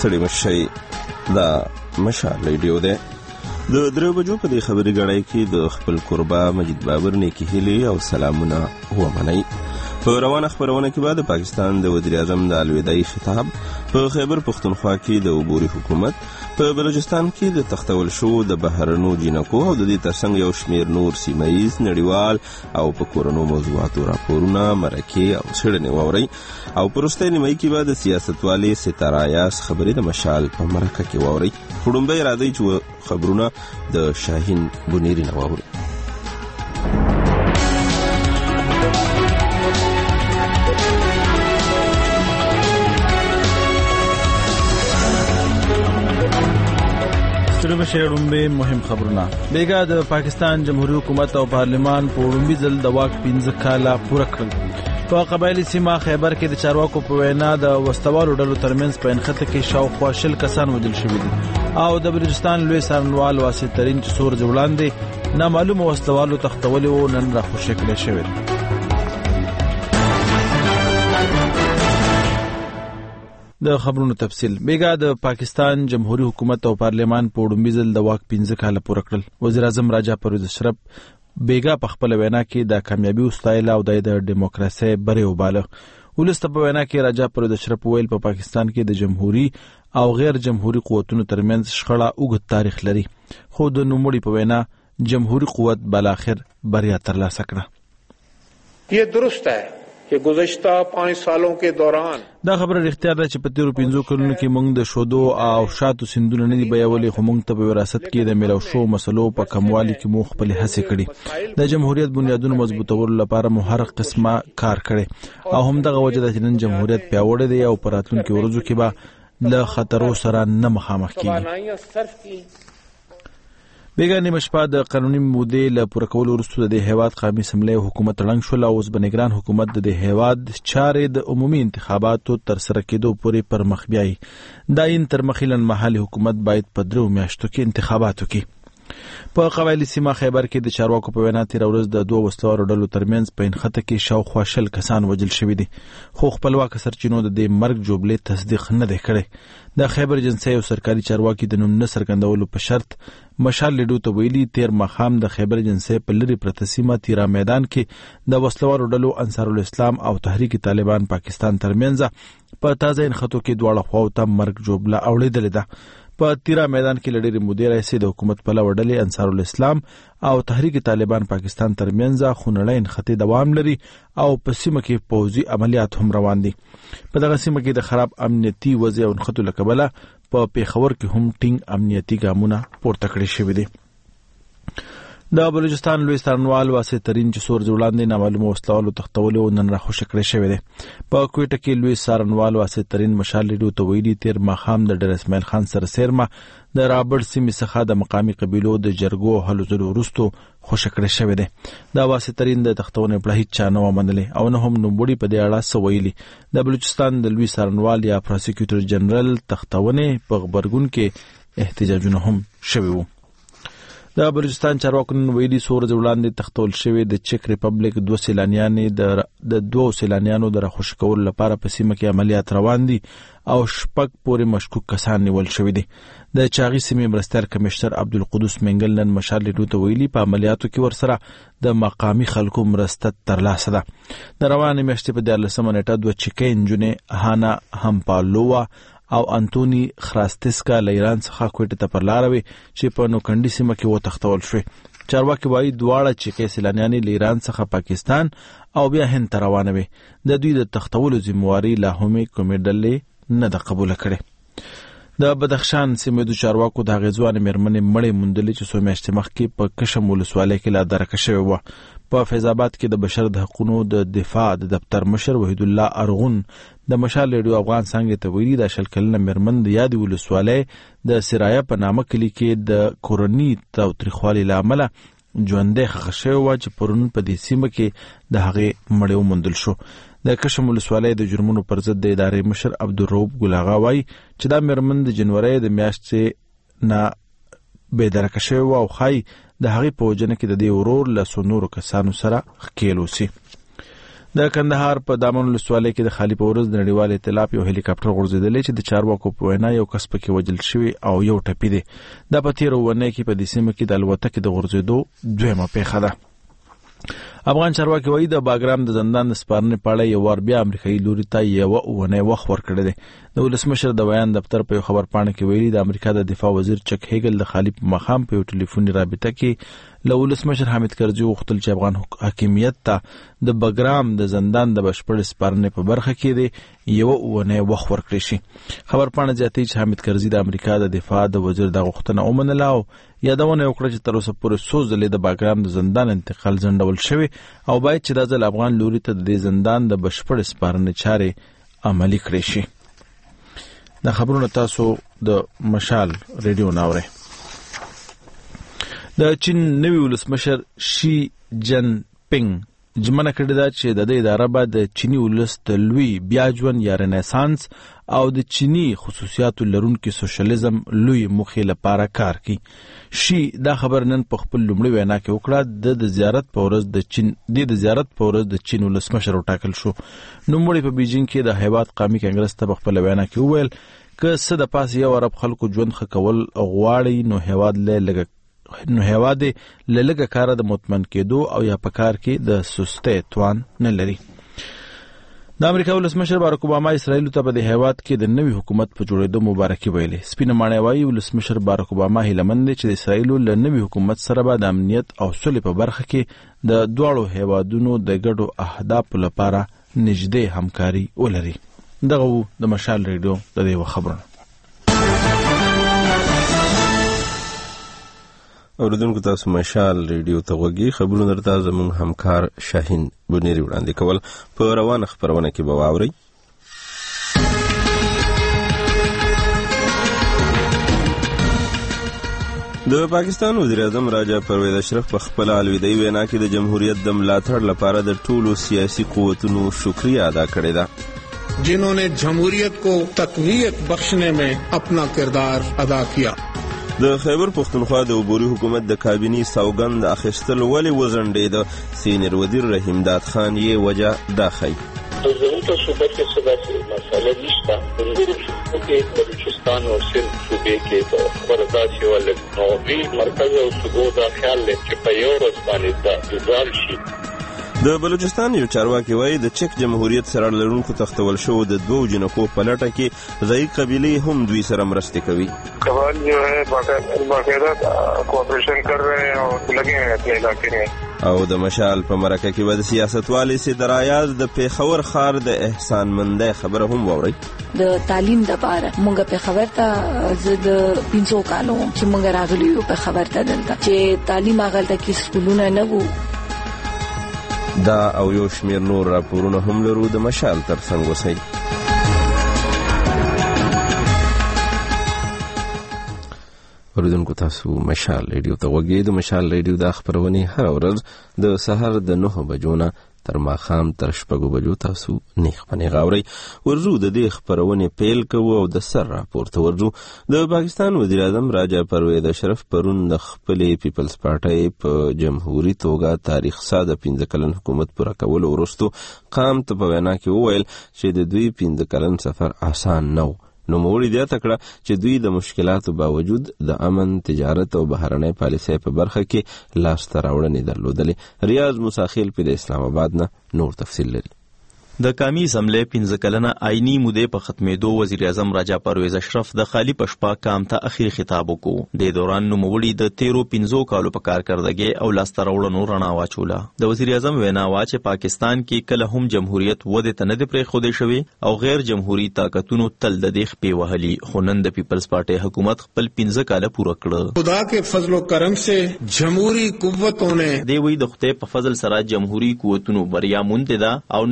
ستړي مشئ دا مشال ریډیو دی. د 3 بجو په دې خبري غړای کې د خپل قربا مجید بابر نیکی هیلي او سلامونه ومنئ. په روانه خبرونه کې بعد پاکستان د وزیر اعظم د الوداعي خطاب، په خیبر پختونخوا کې د عبوري حکومت، په بلوچستان کې د تختول شو د بهرنو جنکو او د دې ترڅنګ یو شمیر نور سیمایي نړیوال او په کورونو موضوعاتو راپورونه، مرکې او څېړنې واورئ. او په وروستۍ نیمایي کې به د سیاستوالې ستاره یاس خبرې د مشال په مرکه کې واورئ. وړومبی راځئ چې خبرونه د شاهین بنیري نه واورئ. شروع مهم خبرونه. بیګا د پاکستان جمهوریت حکومت او پارلیمان په وړومبي ځل د واک 15 کاله پوره کړل. په قبایلی سیمه خیبر کې د چارواکو په وینا د وسوالو ډلو ترمنځ په انخته کې شاوخوا 20 کسان وژل شوي دي او د بلوچستان لوی څارنوال واسط ترین چې سور وړاندې نامعلومه وسوالو تختولي او نن راخوشي کړی شوی. د خبرونو تفصیل. بیګا د پاکستان جمهوریت حکومت او پارلیمان په وړومبي ځل د واک 15 کاله پوره کړل. وزیر اعظم راجا پرویز اشرف بیګا په خپل وینا کې د کامیابی وستایل او د دیموکراسي بری وباله. ولست په وینا کې راجا پرویز اشرف ویل په پاکستان کې د جمهوریت او غیر جمهوریت قوتونو ترمنځ شخړه اوږد تاریخ لري، خو د نوموړي په وینا جمهوریت قوت بالاخر بریا ترلاسه کړه. یہ درست ہے کہ گزشتہ 5 سالوں کے دوران دا خبره اختیار ده چې په تیرو 15 کلونو کې موږ د شودو او شاتو سندونه نه دی بیاولې، خو موږ ته په وراثت کې د میلو شو مسلو په کموالي کې مو خپل هڅه کړې. د جمهوریت بنیادونو مضبوطولو لپاره مو هر قسمه کار کړي او هم دغه وجه ده چې نن جمهوریت پیاوړی دی او په راتلونکو ورځو کې به له خطرو سره نه مخامخ کیږي. بیګا نیمه شپه د قانوني مودې له پوره کولو وروسته د هیواد قومي اسمبلی حکومت ړنګ شول او اوس بنګران حکومت د هیواد چارې د عمومي انتخاباتو تر سره کېدو پورې پر مخ بیایي. دا یې تر مخیلن محلي حکومت باید په 3 میاشتو کې انتخابات وکړي. په قبایلی سیمه خیبر کې د چارواکو په وینا تیر ورځ د 2 وسلوارو ډلو ترمنځ په انخته کې شاوخوا 20 کسان وژل شوي دي، خو خپلواک سرچینو د دې مرګ جوړې تصدیق نه دی کړی. د خیبر ایجنسی او سرکاري چارواکي د نوم نه څرګندولو په شرط مشال لیډو ته ویلي تیر ماښام د خیبر ایجنسی په لري پرته سیمه تیرا میدان کې د وسلوارو ډلو انصار الاسلام او تحریک طالبان پاکستان ترمنځ په تازه انخته کې دواړه خواو ته مرګ جوړه اوړېدلې ده. په تیرا میدان کې لړې مدیر رئیس د حکومت په لوړلې انصار الاسلام او تحریک طالبان پاکستان ترمنځ خونړۍ انخته دوام لري او په سیمه کې پوځي عملیات هم روان دي. په دغه سیمه کې د خراب امنیتي وضع او انخته لکبله په پیښور کې هم ټینګ امنیتي ګامونه پورته کړی شوی دي. د بلوچستان لوی څارنوال واسط ترین چې سور وړاندې نامعلومه وسلوالو تختولي او نن راخوشي کړی شوی دی. په کوټه کې لوی څارنوال واسط ترین مشال لیډو ته ویلي تیر ماښام د ډیر اسماعیل خان سره سیرما د رابرټ سیمې څخه د مقامی قبیلو د جرګو هلو ځلو وروسته خوشي کړی شوی دی. دا واسط ترین د تختونه په هیڅ چا نه ومنلې او نه هم نوموړي په دې اړه څه ویلي. د بلوچستان د لوی څارنوال یا پروسیکیوټر جنرال تختونه په خبرګون کې احتجاجونه هم شوي وو. د بلوچستان چارواکو ویلي سور وړاندې تختول شوی د چک ریپبلیک 2 سیلانیانو د راخوشي کولو لپاره په سیمه کې عملیات روان دي او شپږ پورې مشکوک کسان نیول شوي دي. د چاغي سیمې مرستیال کمشنر عبدالقدوس منګل نن مشال لیډو ته ویلي په عملیاتو کې ورسره د مقامی خلکو مرسته ترلاسه ده. د روانې میاشتې په 14 نیټه 2 چکې انجونې هانا همپالووا او انټونی خراستسکا له ایران څخه کوټه ته پر لاروي چې په نوکندي سیمه کې وتښتول شو. چارواکي وایي دواړه چې سیلانیان له ایران څخه پاکستان او بیا هند ته روانه وي. د دوی د تښتولو ذمہواری لا هم کومې ډلې نه ده قبول کړې. د بدخشان سیمې د چارواکو د غزوان مرمنې مړې مندلې چې 2 میاشتې مخکې په کشم ولسوالۍ کې لا درکه شوی و. په فیض آباد کې د بشر د حقوقو د دفاع د دفتر مشر وحید الله ارغون د مشال ریډیو افغان څنګه ته ویلي د شلکلنه مرمن د یاد ولسوالۍ د سرایا په نامه کلی کې د کورونی تاوتریخوالي لامل ژوندې خښه و چې پرون په دې سیمه کې د هغه مړیو مندل شو. د کشم ولسوالۍ د جرمونو پر ضد د ادارې مشر عبدالرؤوف ګلاغا وایي چې دا مرمن د جنوري د میاشتې نه به درکه شوی او خای د هغې په وجنه کې د دې ورور له سونورو کسانو سره ښکیل اوسي. د کندهار په دامن ولسوالۍ کې د خالي پورز د نړیوال ائتلاف یو هلیکاپټر غورځېدلی چې د چارواکو په وینا یو کس پکې وژل شوی او یو ټپي دی. دا په تېره اونۍ کې په دې سیمه کې د الوتکې د غورځېدو دویمه پیښه ده. افغان چارواکي وایي د باګرام د زندان د سپارنې په اړه یو وار بیا امریکایي لوري ته یوه اونۍ وخت ورکړی دی. د ولسمشر د بیان دفتر په یو خبرپاڼه کې ویلي د امریکا د دفاع وزیر چک هیګل د خالي په مقام په یو ټلیفوني رابطه کې له ولسمشر حامد کرزي وغوښتل چې افغان حاکمیت ته د باګرام د زندان د بشپړ سپارنې په برخه کې دی یوه اونۍ وخت ورکړی شي. خبرپاڼه زیاتوي چې حامد کرزي د امریکا د دفاع د وزیر د غوښتنه ومنله او یادونه وکړه چې تر اوسه پورې څو ځلې د باګرام د زندان انتقال ځنډول شوی او باید چې دا ځل افغان لوري ته د دې زندان د بشپړ سپارنې چارې عملي کړې شي. دا خبرونه تاسو د مشال ریډیو ناورئ. د چین نوی ولسمشر شي جن پینګ ژمنه کړې ده چې د دې اداره به د چینی ولس د لوی بیا ژوند یا رنسانس او د چینی خصوصیاتو لرونکي سوشلیزم لوی موخې لپاره کار کوي. شي دا خبر نن په خپل لومړي وینا کې وکړه. د زیارت په ورځ د چین ولسمشر وټاکل شو. نوموړي په بیجینګ کې د هیواد قومي کنګرس ته په خپل وینا کې وویل که څه د پاس یو عرب خلکو ژوند ښه کول غواړي نو هیواد له لږه کاره د مطمئن کېدو او یا په کار کې د سستۍ توان نه لري. د امریکا ولسمشر باراک اوباما اسرائیل ته په دې هیواد کې د نوي حکومت په جوړېدو مبارکي ویلې. سپینه ماڼۍ وایي ولسمشر باراک اوباما هیلهمند دی چې د اسرائیلو له نوي حکومت سره به د امنیت او سولې په برخه کې د دواړو هیوادونو د ګډو اهدافو لپاره نږدې همکاري ولري. دغه د مشال ریډیو د دې خبرونه. اوریدونکو تاسو مشال ریډیو ته غوږی خبرونه درته زموږ همکار شاهین بنيري وړاندې کول. په روانه خبرونه کې به واورئ د پاکستان وزیر اعظم راجا پرویز اشرف په خپل الوداعي وینا کې د جمهوریت د ملاتړ لپاره د ټولو سیاسي قوتونو شکریہ ادا کړی ده जिन्होंने जमहूरियत को तकवीत बख्शने में अपना किरदार अदा किया. د خیبر پختونخوا د عبوري حکومت د کابینی سوګند اخیستل ولې وزنډید سینیر وزیر رحیم داد خان یې وجه داخی. ضرورت صوبه کې څه مسله نشته. ضرورت کې بلوچستان او سند صوبې کې د خبرداري ولې نو مرکز او صوبو دا خیال لري چې په یو ورځ باندې دا ګزار شي. د بلوچستان یو چارواکي وایي د چک جمهوریت سره لرونکو تختول شو د دوو جنکو په لټه کې ځایي قبیلې هم دوی سره مرسته کوي. قبائل جو ہے باقاعدہ کوآپریشن کر رہے ہیں اور لگے ہیں اپنے علاقے میں. او د مشال په مرکه کې به د سیاستوالې سید رایاض د پیښور ښار د احسان مندۍ خبره هم واورئ. د تعلیم لپاره مونږ په خبر ته زه د 500 کالو چې مونږ راغلی یو په خبر ته دلته چې تعلیم هغه کې سکولونه نه وو. دا او یو شمیر نور راپورونه هم لرو د مشال ترڅنګ اوسئ. اوریدونکو تاسو مشال ریډیو ته غوږی. د مشال ریډیو د خبرونې هر ورځ د سحر د 9 بجو نه تر ماښام تر 6 بجو تاسو نیغ پنیغ اورئ. ورځو د دې خبرونې پیل کوو او د سر راپورته ورځو. د پاکستان وزیر اعظم راجا پرویز اشرف پرون د خپلې پیپلز پارټۍ په جمهوریت توګه تاریخ ساده 15 کلن حکومت پوره کولو وروسته قام ته په وینا کې وویل چې د دوی 15 کلن سفر آسان نه و. نو موړي دې تکړه چې دوی د مشکلاتو باوجود د امن، تجارت او بهرنۍ پالیسۍ په برخه کې لاس ته راوړنې درلودلې. ریاض موساخیل په اسلام آباد نه نور تفصیل لري. د قومي اسمبلی 15 کلنه آئینی مودې په ختمېدو وزیر اعظم راجا پرویز اشرف د خالی پشپا کام ته اخیر خطاب وکړو. د دوران نوموړي د 13-15 کالو په کارکردګۍ او لاسته راوړنو رڼا واچوله. د وزیر اعظم وینا وا چې پاکستان کې کله هم جمهوریت ودې ته نه دی پرېښودی شوی او غیر جمهوري طاقتونو تل د دې خپې وهلي. خو نن د پیپلز پارټۍ حکومت خپل 15 کاله پوره کړه. خدا کے فضل و کرم سے جمهوری قوتوں نے دی وی د خدای په فضل سره جمهوري قوتونو بریا مونږ ده او نن یو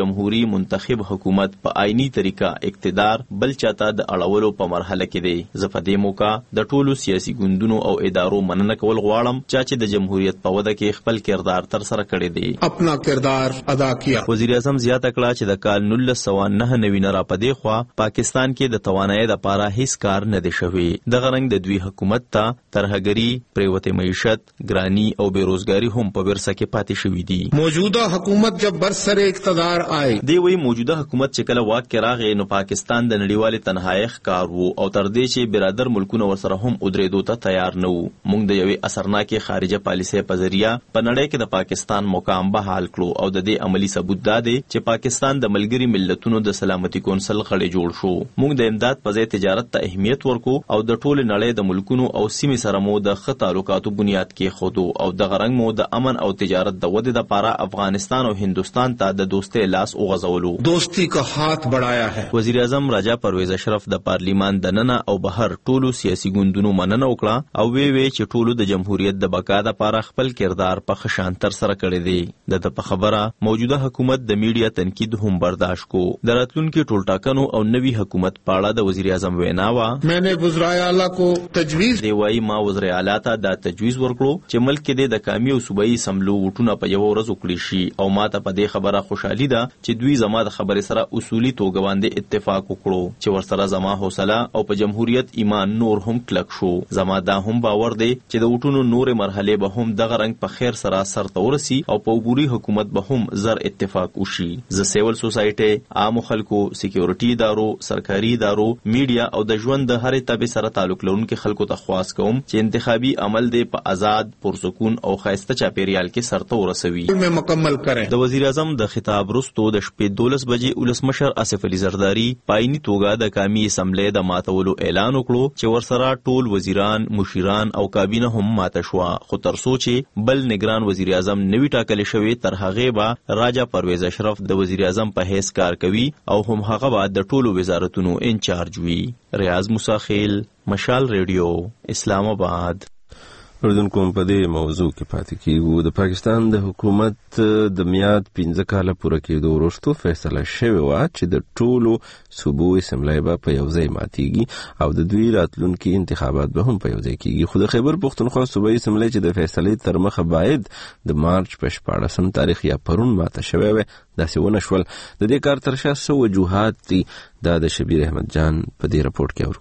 جمهوریت منتخب حکومت په آئینی طریقه اقتدار بل چاته د اړولو په مرحله کې دی. زه په دې موقع د ټولو سیاسي ګوندونو او ادارو مننه کول غواړم چې د جمهوریت په وده کې خپل کردار تر سره کړی دی. اپنا کردار ادا کیا. وزیر اعظم زیاته کړه چې د کال 1999 نه را پدې خوا پاکستان کې د توانایي د پاره هیڅ کار نه دی شوی. د غرنګ د دوی حکومت ته ترهګری، پریوته معیشت، ګرانی او بیروزګاری هم په ورسه کې پاتې شوی دي. موجوده حکومت جب برسر اقتدار آئے دی وی موجوده حکومت چې کله واک کې راغی نو پاکستان د نړیوال تنهایی ښکار وو او تر دې چې برادر ملکونه ورسره هم ودرېدو ته تیار نه وو. موږ د یوې اثرناکې خارجه پالیسۍ په ذریعہ په نړۍ کې د پاکستان مقام بحال کړو او د دې عملی ثبوت دا دی چې پاکستان د ملګري ملتونو د سلامتي کونسل غړی جوړ شو. موږ د امداد په ځای تجارت ته اهمیت ورکو او د ټول نړۍ د ملکونو او سیمې سره مو د ښه تعلقاتو بنیاد کې خودو او د غرنګ مو د امن او تجارت د ودې لپاره افغانستان او هندوستان ته د دوستۍ لاس وغځولو. دوستی کا ہاتھ بڑھایا ہے. وزیر اعظم راجا پرویز اشرف د پارلیمان د ننه او بهر ټولو سیاسي ګوندونو مننه وکړه او وی چې ټولو د جمهوریت د بقا لپاره خپل کردار په خشان تر سره کړی دی. د په خبره موجوده حکومت د میډیا تنقید هم برداشت کو. د راتلونکي ټولټاکنو او نوي حکومت په اړه د وزیر اعظم وینا وا میں نے وزرای اعلی کو تجویز دی وای ما وزیر اعلی ته دا تجویز ورکړو چې ملک کې د قومي او صوبایي سملو وټونه په یو ورځ وکړي شي او ما ته په دې خبره خوشحالي ده چې دوی زما د خبرې سره اصولي توګه باندې اتفاق وکړو چې ورسره زما حوصله او په جمهوریت ایمان نور هم کلک شو. زما دا هم باور دی چې د وټونو نورې مرحله به هم دغه رنګ په خیر سره سرته ورسي او په عبوري حکومت به هم زر اتفاق وشي. زه سیول سوسایټي، عام خلکو، سکیورټي ادارو، سرکاري ادارو، میډیا او د ژوند د هرې تبې سره تعلق لرونکو خلکو ته خواست کوم چې انتخابي عمل دی په آزاد، پرسکون او خاصه چاپیریال کې سرته ورسوي. مکمل کریں. د وزیر اعظم د خطاب وروسته د شپې 12 بجې ولسمشر آصف علي زرداری پایني توګه د قومي اسمبلی د ماتولو اعلان وکړو چې ورسره ټول وزیران، مشیران او کابینه هم ماته شوه. خو تر څو چې بل نگران وزیر اعظم نوی ټاکل شوی تر هغې به راجا پرویز اشرف د وزیر اعظم په حیث کار کوي او هم هغه به د ټولو وزارتونو انچارج وي. ریاض موسی خیل، مشال ریډیو، اسلام آباد. اردوونکو په دې موضوع کې پاتې کیږو. د پاکستان د حکومت د میاد 15 کاله پوره کېدو وروسته فیصله شوې وه چې د ټولو صوبو اسمبلی به په یو ځای ماتیږي او د دوی راتلونکي انتخابات به هم په یو ځای کیږي. خو د خیبر پښتونخوا صوبایي اسمبلی چې د فیصلې تر مخه باید د مارچ په 14 تاریخ یا پرون ماته شوی وي، داسې ونه شول. د دې کار تر شا څه وجوهات دي؟ دا د شبیر احمد جان په دې رپورټ کې اورو.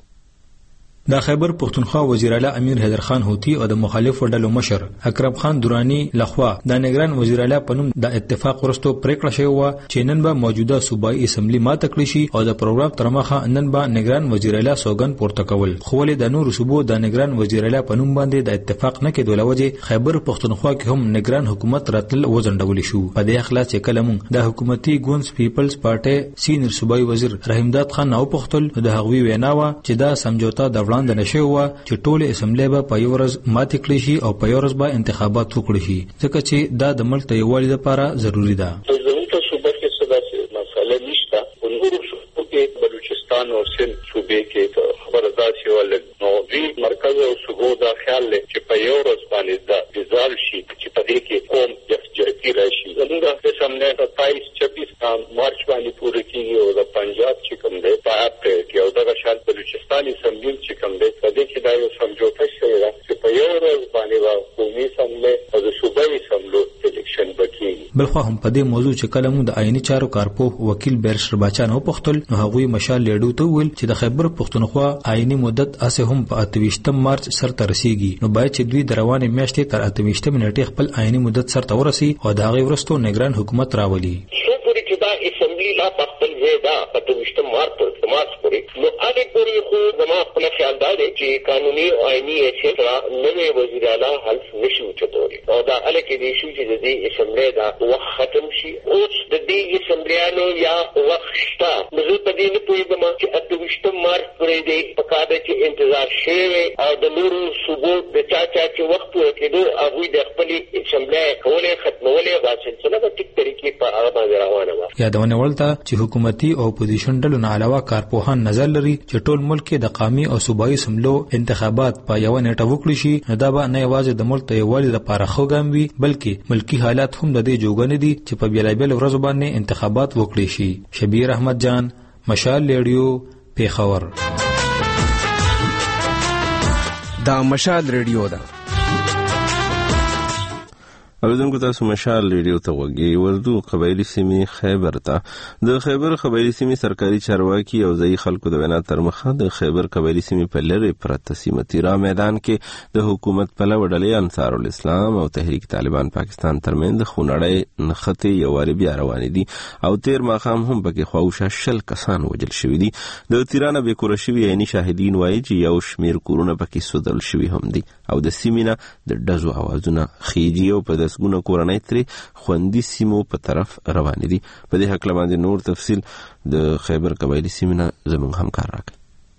د خیبر پښتونخوا وزیر اعلی امیر حیدر خان هوتی او د مخالفو ډلو مشر اکرم خان درانی لخوا د نگران وزیر اعلی په نوم د اتفاق وروسته پریکړه شوې وه چې نن به موجوده صوبایي اسمبلی ماته کړی شي او د پروګرام تر مخه نن به نگران وزیر اعلی سوګند پورته کول. خو ولې د نورو صوبو د نگران وزیر اعلی په نوم باندې د اتفاق نه کېدو له وجې خیبر پښتونخوا کې هم نگران حکومت راتل وځنډول شو. په دې اخلاص چې کله موږ د حکومتي ګوندز پیپلز پارټي سینیئر صوبایي وزیر رحیم داد خان او پختل د هغوی وینا وا چې دا سمجوتا د وړاندې نشي و چې ټول اسمبلی به په یو ورځ ماتې کړي شي او په یو ورځ به انتخابات وکړي شي ځکه چې دا د ملک د یووالي لپاره ضروری ده. زموږ صوبه کې څه داسې مسله نشته. په نورو صوبو کې بلوچستان او سند صوبې کې خبره داسې وه نو دوی مرکز او صوبو دا خیال لري چې په یو ورځ باندې دا ډیزالو شي چې په دې کې قوم یکجهتي راشي. زموږ اسمبلی 27-26 مارچ باندې پوره کېږي او د پنجاب چې کوم دی په اپریل کې او دغه شان بلوچستان اسمبلی چې کوم دی په دې کې دا یو سمجوته شوې ده چې په یو ورځ باندې به قومي اسمبلی او د صوبایي اسمبلو الیکشن به کېږي. بلخوا هم په دې موضوع چې کله موږ د آئیني چارو کارپوه وکیل بیرشر باچا نه وپوښتل نو هغوی مشال لیډو ته وویل چې د خیبر پښتونخوا آئیني مدت اسې هم په 28 مارچ سرته رسیږي نو باید چې دوی د روانې میاشتې تر 28 نیټې خپل آئیني مدت سرته ورسي او د هغې وروسته نگران حکومت راولي. څو پورې چې دا اسمبلی لا په خپل ځای ده په 28 مارچ پورې نو هغې پورې خو زما خپله خیال دا دی چې قانوني او آئیني حیثیت را نوی وزیر اعلی حلف نشي اوچتولی او دا هله کېدی شي چې د دې اسمبلی دا وخت ختم شي. اوس د دې اسمبلیانو یا وخت شته نو زه په دې نه پوهېږم چې 28 مارچ پورې دی پکار دی چې انتظار شوی او د نورو صوبو د چا چې وخت پوره کېدو هغوی د خپلې اسمبلی کولې ختمولې دا سلسله به ټیک طریقې په هغه باندې روانه وه. یادونه ولته چې حکومتي او اپوزیشن ډلو نه علاوه کارپوهان نظر لري چې ټول ملک کې د قومي او صوبایي سملو انتخابات په یو نیټه وکړي شي، نو دا به نه یوازې د ملک ته یووالي لپاره ښه ګام وي بلکې ملکی حالات هم د دې جوګه نه دي چې په بیلابیلو ورځو باندې انتخابات وکړي شي. شبیر احمد جان، مشال ریډیو، پیښور. دا مشال ریډیو ده. اوریدونکو تاسو مشال ریډیو ته وګورئ. وردو قبایلی سیمې خیبر ته د خیبر قبایلی سیمې سرکاري چارواکي او ځایي خلکو د وینا تر مخه د خیبر قبایلی سیمې په لری پرته سیمه تیرا میدان کې د حکومت پلوه ډلې انصار الاسلام او تحریک طالبان پاکستان ترمنځ خونړی نښتې یو واري بیا روانې دي او تیر ماښام هم پکې خواوشا 10 کسان وژل شوي دي. د تیرانه بې کوره شوي عیني شاهدین وایي چې یو شمیر کورونه پکې سوځول شوي هم دي او د سیمې نه د ډزو اوازونه خیجي او په دسګونه کورنۍ ترې خوندي سیمو په طرف روانې دي. په دې حق باندې نور تفصیل د خیبر قبایلی سیمې نه زموږ همکار راکړي.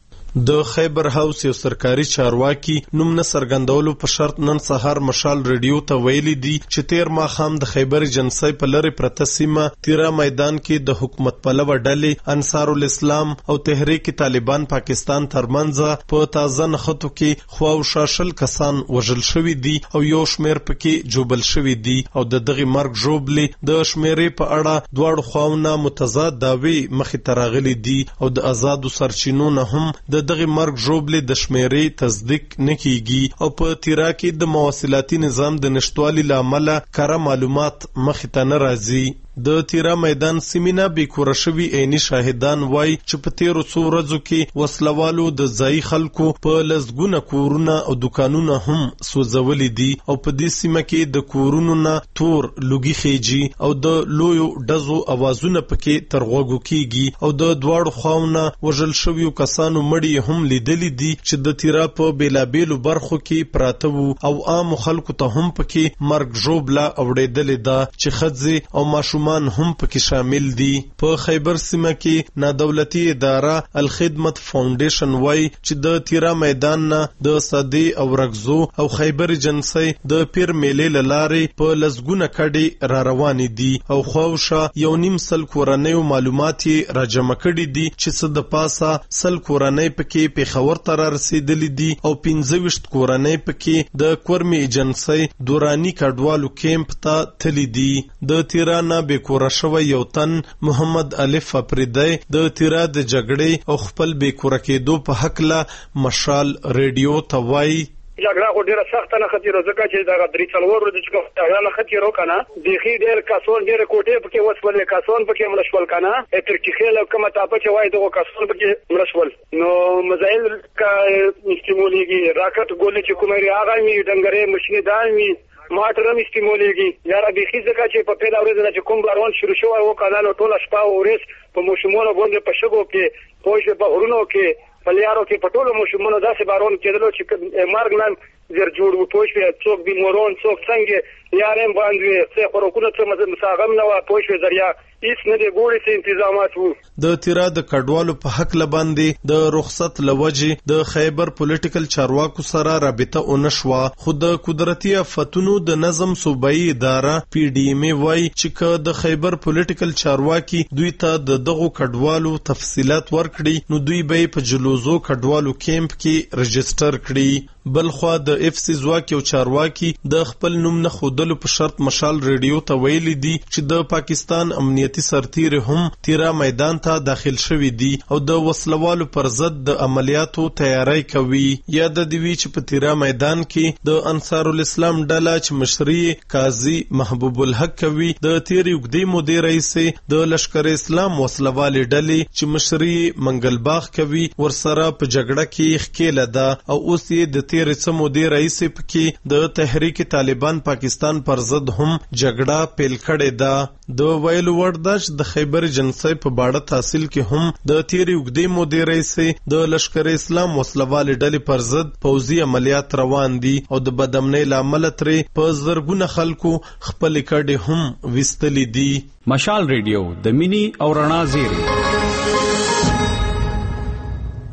د خیبر هاوس یو سرکاري چارواکي نوم نه څرګندولو په شرط نن سهار مشال ریډیو ته ویلي دي چې تیر ماښام د خیبر جنسي په لری پرته سیمه تیرا میدان کې د حکومت پلوه ډلې انصار الاسلام او تحریک طالبان پاکستان ترمنځ په تازه نښتو کې خواوشا 10 کسان وژل شوي دي او یو شمیر پکې جوبل شوي دي او د دغه مرګ جوړبلې د شمیرې په اړه دواړو خواونه متضاد داوی مخې ته راغلي دي او د آزادو سرچینو نه هم د دغه مرګ جوړبلې د شمیرې تصدیق نکېږي او په تیرا کې د مواصلاتي نظام د نشټوالي لامل کره معلومات مخې ته نه راځي. د تیرا میدان سیمینا بې کوره شوي عیني شاهدان وایي چې په تیرو څو ورځو کې وسلوالو د ځایي خلکو په لسګونه کورونه او دکانونه هم سوځولي دي او په دې سیمه کې د کورونو نه تور لوګي خیجي او د لویو ډزو اوازونه پکې تر غوږو کېږي او د دواړو خواونه وژل شویو کسانو مړي هم لیدلي دي چې د تیرا په بیلابیلو برخو کې پراته وو او عامو خلکو ته هم پکې مرګ ژوبله اوریدلې ده چې ښځې او ماشومان هم پکې شامل دي. په خیبر سیمه کې نادولتي اداره الخدمت فاونډیشن وایي چې د تیرا میدان نه د صدی او رغزو او خیبر جنسي د پیر میلې لارې په لسګونه کډي را روانې دي او خواوشا 1.5 کورنۍ معلومات را جمع کړي دي چې څه د پاسه 100 کورنۍ پکې پیښور ته رسیدلې دي او 25 کورنۍ پکې د کورمي جنسي دوراني کډوالو کیمپ ته تللي دي. د تیرانه بې کوره شوی یو تن محمد الف افریدی د تیرا د جګړې او خپل بې کوره کېدو په حقله مشال ریډیو ته وایي جګړه خو ډیره سخته نه خطیره ځکه چې دا 3-4 ورځې چې هغه نه خطیره کنه بيخي ډیر کسان ډیر کوټې پکې وسولې کسان پکې ملشول کنه تر کې خله کومه تاپه چې وای دغه کسان پکې ملشول نو مزایل کا استعماليږي راکټ ګولې چې کومه هغه می ډنګره ماشين دایمي ماټرم استعماليږي یاره بيخي ځکه چې په پیدا ورځ چې کوم بارون شروع شو او کانال ټول شپه او ورځ په مشمونو باندې په شګو کې پوجي په هرونو کې پلیارو کې پټولو مشمونو داسې بارون کېدلو چې مرګ نن زر جوړ و پوجي څوک دی مورون څوک څنګه یارم باندې څه خروکونه څه مساغم نه و پوجي ذریعہ هیڅ نه دی ګوري چې انتظامات وو. د تیرا د کډوالو په حق لباندې د رخصت لوجه د خیبر پولیټیکل چارواکو سره رابطه ونشوا خو د قدرتي آفتونو د نظم صوبایي اداره پی ډی ایم وای چې د خیبر پولیټیکل چارواکي دوی ته د دغو کډوالو تفصيلات ورکړي نو دوی به په جلوزو کډوالو کیمپ کې رجستر کړي. بلخوا د اف سی ځواک یو چارواکي د خپل نوم نه خودلو په شرط مشال ریډیو ته ویلي دي چې د پاکستان امنیتي سرتیر هم تیرا میدان ته داخل شوي دي او د وسلوالو پر ضد د عملیاتو تیاری کوي. یاد دی وی چې په تیرا میدان کې د انصار الاسلام ډله چې مشري قاضي محبوب الحق کوي د تیر یوګدي مدیر رئیس د لشکر اسلام وسلوال ډلې چې مشري منګلباغ کوي ورسره په جګړه کې خکېله ده او اوس یې د تیر سمو دی رئیس پکې د تحریک طالبان پاکستان پر ضد هم جګړه پیل کړې ده. د ویلو ورداش د خیبر جنسي په باړه تحصیل کې هم د تیر یوګدي مدیر رئیس د لشکر اسلام وسلوال ډلې پر ضد پوځي عملیات روان دي او د بدامنۍ لامل ترې په زرګونه خلکو خپل کډې هم وستلې دي. مشال ریډیو د مینی او رڼا زیری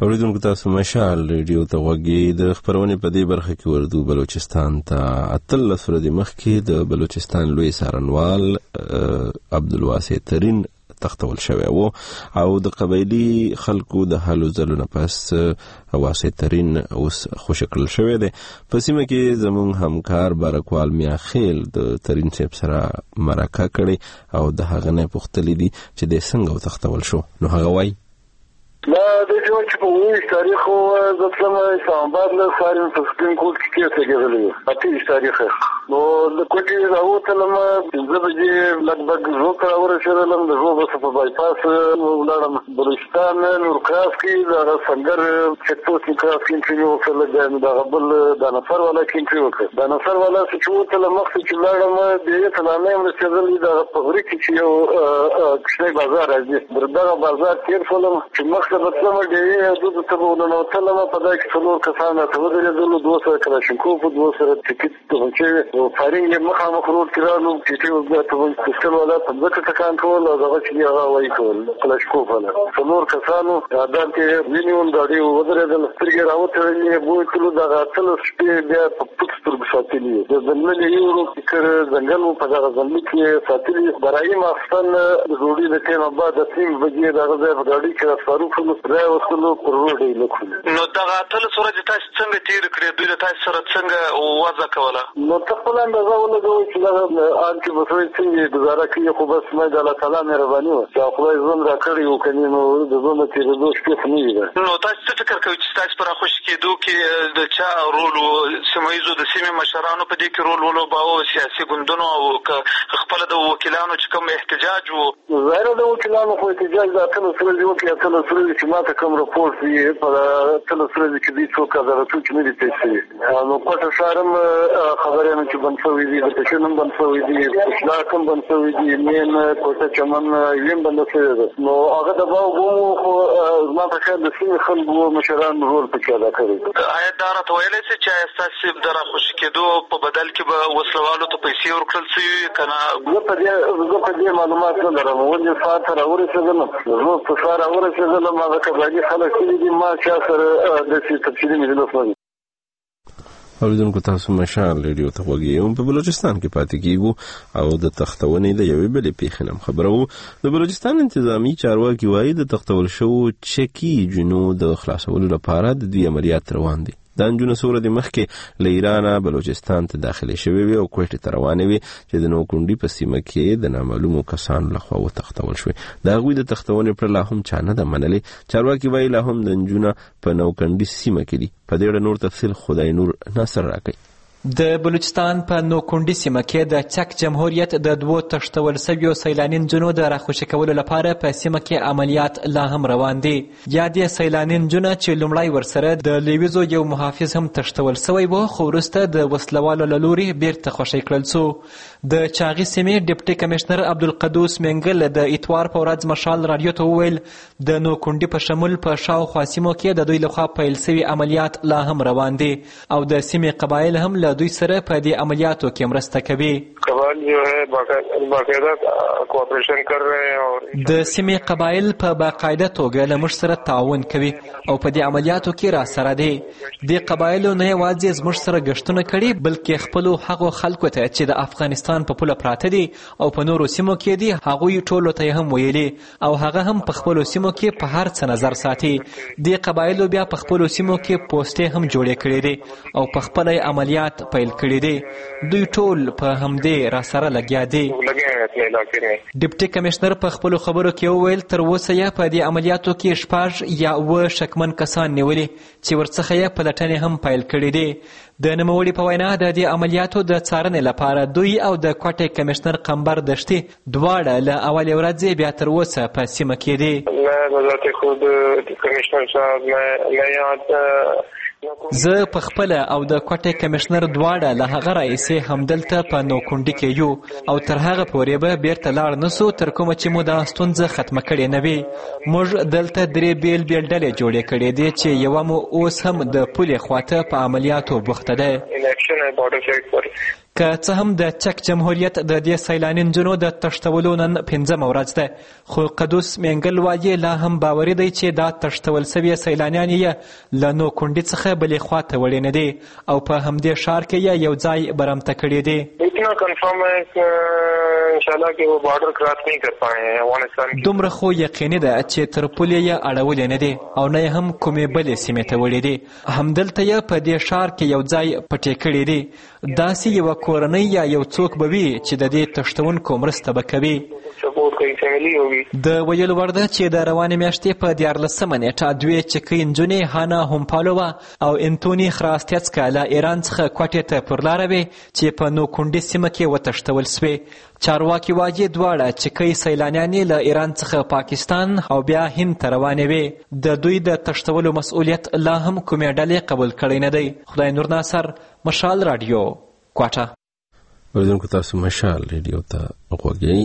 اوریدونکو تاسو مشال ریډیو ته غوږی د خبرونه په دې برخه کې وردو بلوچستان ته اتل ورځې مخکې د بلوچستان لوی سارنوال عبدالواسع ترین تختول شوی وو او د قبایلی خلکو د حالو زلو نه پس واسع ترین اوس خوشکل شوی دی. په سیمه کې زموږ همکار بارکوال میاخیل د ترین صاحب سره مرکه کړې او د هغه نه پوښتلې دي چې د څنګه تختول شو. نو هغه وایي لا د دې چې په وایي تاریخ او د څلمه اسلام آباد له سارین په سپین کوټ کې کېږي اته تاریخ نو د کوټې راوتلم د بجې لګبګ زو کړه ورسېدلم د زو بس په بایپاس ولړم بلوچستان نور کراس کې د سنگر چټو کې کراس کې یو څه د غبل د نفر ولا کې وکړ د نفر ولا چې وته مخ چې لړم د تلانه ورسېدل د فابریک چې یو کښې بازار راځي دغه بازار تیر شولم چې مخ د بسلم ډېر د تبونه نو تلم په دای کې څلور کسان ته ودرېدل 200 کلاشینکوف 200 ټیکټ ته چې فارینګ مخه مخروط کړو چې ته پستل ولا په ځکه تکان کول او دغه چې هغه وایي کول کلاشینکوف ولا څلور کسانو دا چې وینیون د دې ودرېدل سترګې راوته بو کلو دغه تل شپې بیا په پټستر ساتلی د ځنګل یو کړ ځنګل په دغه ځنګل کې ساتلی برای ماستان جوړې د تیم بعد د تیم وجې دغه د غاډي کې فاروق راي وصلو پر روډ یې نو دغه تل سورج تاسو څنګه تیر کړی دوی تاسو سره څنګه وځه کوله نو خپل اندازه ولګوي چې دا ان کې بسوي څنګه گزاره کوي خو بس مې د الله تعالی مهرباني و چې خدای زم را کړی او کني نو د زوم چې د دوه شپې نه نو تاسو څه فکر کوئ چې تاسو پر خوش کېدو کې د چا رول سیمایزو د سیمې مشرانو په دې کې رول ولوباو سیاسي ګوندونو او خپل د وکیلانو چې کوم احتجاج وو زهره د وکیلانو خو احتجاج د ټول سره دی وکیل ټول سره چې ماته کوم راپورټ دی په ټول سره چې دې څوک غواړي چې مې دې تاسو نو کوټه شارم خبرې نه چې بنڅوي دي د پښنم بنڅوي دي اسلام بنڅوي دي مين کوټه چمن یم بنڅوي نو هغه د باو خو ما په خیال د سیمې خلکو مشران رول پکې ادا کړی آیا دا راته ویلای شي چې اساسي درا خوش کېدو په بدل کې به وسلوالو ته پیسې ورکړل شي کنه زه په دې معلومات نه لرم ولې فاتح راورسېدم زه په سره راورسېدم ما د کباجي خلک دي ما چې سره د څه تفصیلي مجلس نه اوریدونکو تاسو مشال ریډیو ته غوږی په بلوچستان کې پاتې کیږو او د تختونې د یوې بلې پیښې نم خبرو د بلوچستان انتظامی چارواکي وایي د تختول شو چکی جنو د خلاصولو لپاره د دې عملیات روان دي. د انجونو سوره د مخکې له ایران بلوچستان ته داخلي شوی وي او کوټه ته روانې وي چې د نوکونډي په سیمه کې د نامعلومو کسانو لخوا وتختول شوی. د هغوی د تختونې پر لا هم چا نه ده منلې. چارواکي وایي لا هم د انجونو په نوکونډي سیمه کې دي. په دې اړه نور تفصیل خدای نور ناصر راکړي. د بلوچستان په نوکونډي سیمه کې د چک جمهوریت د دوو تښتول شویو سیلاني نجونو د راخوشي کولو لپاره په سیمه کې عملیات لا هم روان دي. یا د سیلاني نجونو چې لومړی ورسره د لیویزو یو محافظ هم تښتول شوی و خو وروسته د وسلوالو له لورې بیرته خوشی کړل شو. د چاغي سیمې ډیپټي کمشنر عبدالقدوس منګل د اتوار په ورځ مشال رادیو ته وویل د نوکونډي په شمول په شاوخوا سیمو کې د دوی لخوا پیل شوي عملیات لا هم روان دي او د سیمې قبایل هم له دوی سره په دې عملیاتو کې مرسته کوي. قبایل جو ہے باقاعده کوآپریشن کر رہے ہیں اور د سیمې قبایل په باقاعده توګه له موږ سره تعاون کوي او په دې عملیاتو کې را سره دي. د قبایلو نه یوازې زموږ سره ګشتونه کړي بلکې خپلو هغو خلکو ته چې د افغانستان په پوله پراته دي او په نورو سیمو کې دي هغوی ټولو ته هم ویلي او هغه هم په خپلو سیمو کې په هر څه نظر ساتي. د قبایلو بیا په خپلو سیمو کې پوسټې هم جوړې کړي دي او په خپل عملیات پیل کړي دي. دوی ټول په همدې را سره لګیا دي. ډیپټي کمشنر په خپلو خبرو کې وویل تر اوسه یې په دې عملیاتو کې 6 یا 9 شکمن کسان نیولي چې ورڅخه یې پلټنې هم پیل کړي دي. د نوموړي په وینا د دې عملیاتو د څارنې لپاره دوی او د کوټې کمشنر قمبر دشتي دواړه له اولې ورځې بیا تر اوسه په سیمه کې دي. زه په خپل او د کوټې کمشنر دواړه له هغه رئیسې همدلته په نوکونډي کې یو او تر هغه پورې به بیرته لاړ نسو تر کومه چې مو دا ستونزه ختمه کړې نه وي. موږ دلته 3 بیل ډلې جوړې کړې دي چې یوه مو اوس هم د پولې خواته په عملیاتو بوخته ده. है बॉर्डर साइड पर। که څه هم د چک جمهوریت د دې سیلاني نجونو د تښتولو نن 5مه ورځ ده، خو قدوس مینګل وایي لا هم باوري دی چې دا تښتول سوي سیلانیان یې له نوکونډي څخه بلې خواته وړي نه دي او په همدې ښار کې یې یو ځای برمته کړي دي. اتنا کنفرم ہے کہ انشاءاللہ کہ وہ بارڈر کراس نہیں کر پائے ہیں افغانستان کی. دومره خو یقیني ده چې تر پولې یې اړولې نه دي او نه هم کومې بلې سیمې ته وړي دي. همدلته یې په دې ښار کې یو ځای پټې کړي دي. داسې یوه کورنۍ یا یو څوک به وي چې د دې تښتونکو مرسته به کوي. د ویلو وړ ده چې د روانې میاشتې په 14مه نیټه دوې چکۍ نجونې هانا هومپالووا او انتوني خراستیڅکا له ایران څخه کوټې ته پر لاره وې چې په نوکونډي سیمه کې وتښتول سوې. چارواکي وايي دواړه چکۍ سیلانیانې له ایران څخه پاکستان او بیا هند ته روانې وې. د دوی د تښتولو مسؤلیت لا هم کومې ډلې قبول کړی نه دی. خدای نور ناصر، مشال رادیو، کوټه. اوریدونکو تاسو مشال رادیو ته غوږی.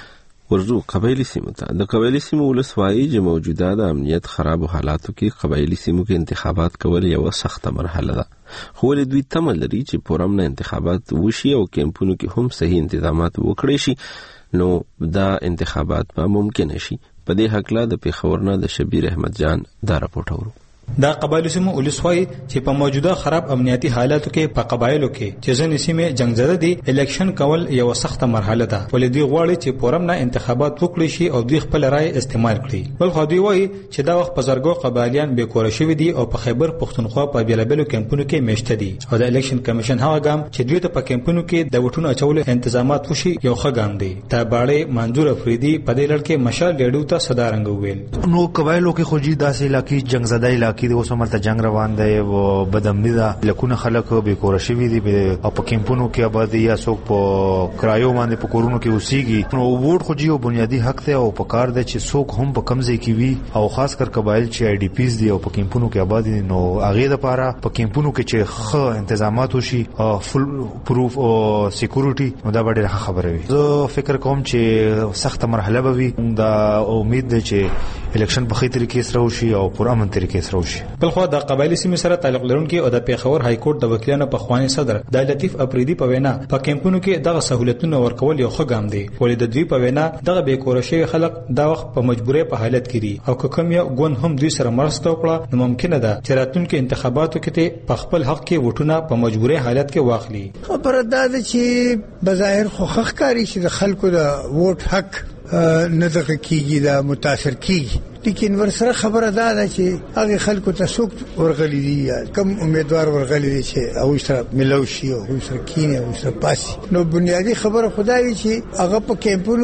ورځو قبایلی سیمو ته. د قبایلی سیمو ولسوالۍ چې موجوده د امنیت خرابو حالاتو کې قبایلی سیمو کې انتخابات کول یو سخته مرحله ده، خو ولې دوی تمه لري چې پرامن انتخابات وشي او کیمپونو کې هم صحیح انتظامات وکړي شي نو دا انتخابات به ممکن شي. په دې هکله د پیښور نه د شبیر احمد جان دا راپورټ اورو. دا قبایلو سیمو ولسوالۍ چې په موجوده خراب امنیتي حالاتو کې په قبایلو کې چې ځینې سیمې جنگ زده دي الیکشن کول یو سخته مرحله ده، ولې دوی غواړي چې پورم نه انتخابات وکړي شي او دوی خپل رائے استعمال کړي. بل خو دوی وایي چې دا وخت په زرګو قبایلیان بې کوره شوي دي او په خیبر پښتونخوا په بیلابیلو کیمپونو کې میشته دي او د الیکشن کمیشن هغه ګام چې دوی ته په کیمپونو کې د وټونو اچولو تنظیمات وشي یو ښه ګام دی. تاباړې منظور افریدي په دې لړ کې مشال ریډیو ته صدا رنګ وویل. نو قبایلو کې خو جی داسې علاقې جنگ زده علاقې کې اوس هم ته جنگ روان دی او بدامنی ده، لکونه خلک به کور شوی دي او په کیمپونو کې آبادی یا څوک په کرایو باندې په کورونو کې اوسېږي. نو ووټ خو جیو بنیادی حق دی او په کار دی چې څوک هم په کمزې کې وي او خاص کر قبایل چې آی ډی پیز دي او په کیمپونو کې آبادی دي نو هغه د لپاره په کیمپونو کې چې ښه تنظیمات وشي فل پروف او سکیورټي نو دا ډېره خبره وي. زه فکر کوم چې سخته مرحله به وي. دا امید ده چې الیکشن په خې طریقې سره وشي او پر امن طریقې سره وشي. بلخو د قبایلی سیمې سره تعلق لرونکي او د پیښور های کورټ د وکیلانو په خواني صدر د لطیف افریدي په وینا په کیمپونو کې دغه سہولتونه ورکول یو ښه ګام دی، ولې د دوی په وینا دغه بې کوره شوي خلک دا وخت په مجبورۍ په حالت کې دي او که کوم یو ګوند هم دوی سره مرسته وکړه نو ممکنه ده چې راتلونکي انتخاباتو کې په خپل حق کې وټونه په مجبورۍ حالت کې واخلي. خبره دا ده چې بظاهر خو ښکاري چې د خلکو د ووټ حق نه دغه کیږي، دا متاثر کیږي، لیکن ورسره خبره دا ده چې هغه خلکو ته څوک ورغلي دي یا کم امیدوار ورغلي دي چې هغه سره ملو شي او هغه سره کینه او سره پاسي. نو بنیادی خبره خدای چې هغه په کیمپونو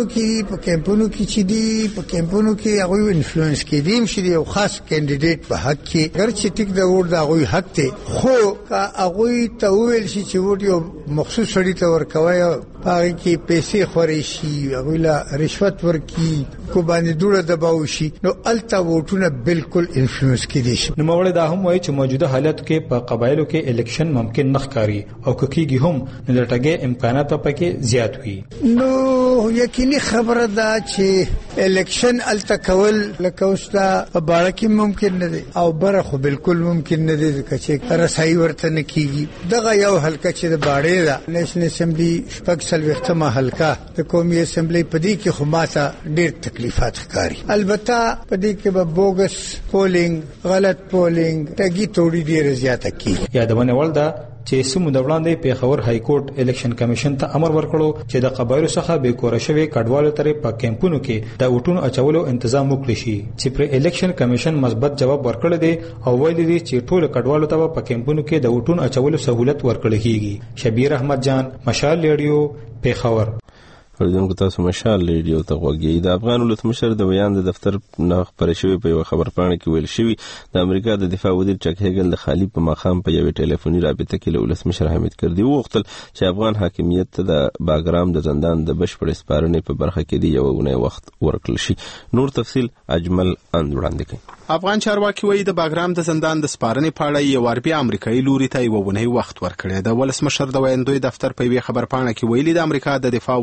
کې چې دي په کیمپونو کې هغه انفلوئنس کې دي شي او خاص کینډیډیټ په حق کې ګرځي ټیک د ووټ دا هغه حق ته خو هغه ته ویل شي چې ووټ یو مخصوص سړی ته ورکوي هغه کې پیسې خوري شي هغه لا رشوت ورکی کو باندې دوړه دباو شي نو الته ووټونه بالکل انفلوئنس کېدي شي. نو موږ دا هم وایي چې موجوده حالت کې په قبایلو کې الیکشن ممکن نه ښکاري او کېږي هم نو د ټاګې امکانات پکې زیات وي. نو یقیني خبره ده چې الیکشن الته کول لکه اوستا په باړه کې ممکن نه دي او بره خو بالکل ممکن نه دي چې رسایي ورته نه کیږي. دغه یو حلقه چې د باړې ده نېشنل اسمبلی شپږ وختمه حلقه د قومي اسمبلی په دې کې خو ماته ډېر تکلیفات ښکاري. البته په دې کې به بوګس پولینګ غلط پولینګ ټګي توړي ډېر زیاته کیږي. یادونه ولدا چې سمو د وړاندې پیښور های کورټ الیکشن کمیشن ته امر ورکړو چې د قبایلو څخه به کور شوی کډوالو ترې په کیمپونو کې د وټونو اچولو تنظیم وکړي شي چې پر الیکشن کمیشن مثبت جواب ورکړ دی او ویلي دی چې ټول کډوالو ته په کیمپونو کې د وټونو اچولو سہولت ورکړل کیږي. شبیر احمد جان، مشال ریډیو، پیښور. اوریدونکو تاسو مشال ریډیو ته غوږی. د افغان ولسمشر د بیان د دفتر نه خبرې شوې په یو خبرپاڼه کې ویل شوی د امریکا د دفاع وزیر چک هیګل د خالی په مقام په یو ټلیفوني رابطه کې له ولسمشر حامد کردي وغوښتل چې افغان حاکمیت ته د باګرام د زندان د بشپړ سپارنې په برخه کې دی یو نه وخت ورکړل شي. نور تفصیل اجمل اند وړاندې کوي. افغان چارواکي وایي د باګرام د زندان د سپارنې په اړه یو بیا امریکایي لوري ته یو ونه وخت ورکړی. د ولسمشر د ویاندوی دفتر په یو خبرپاڼه کې ویلي د امریکا د دفاع وزیر چک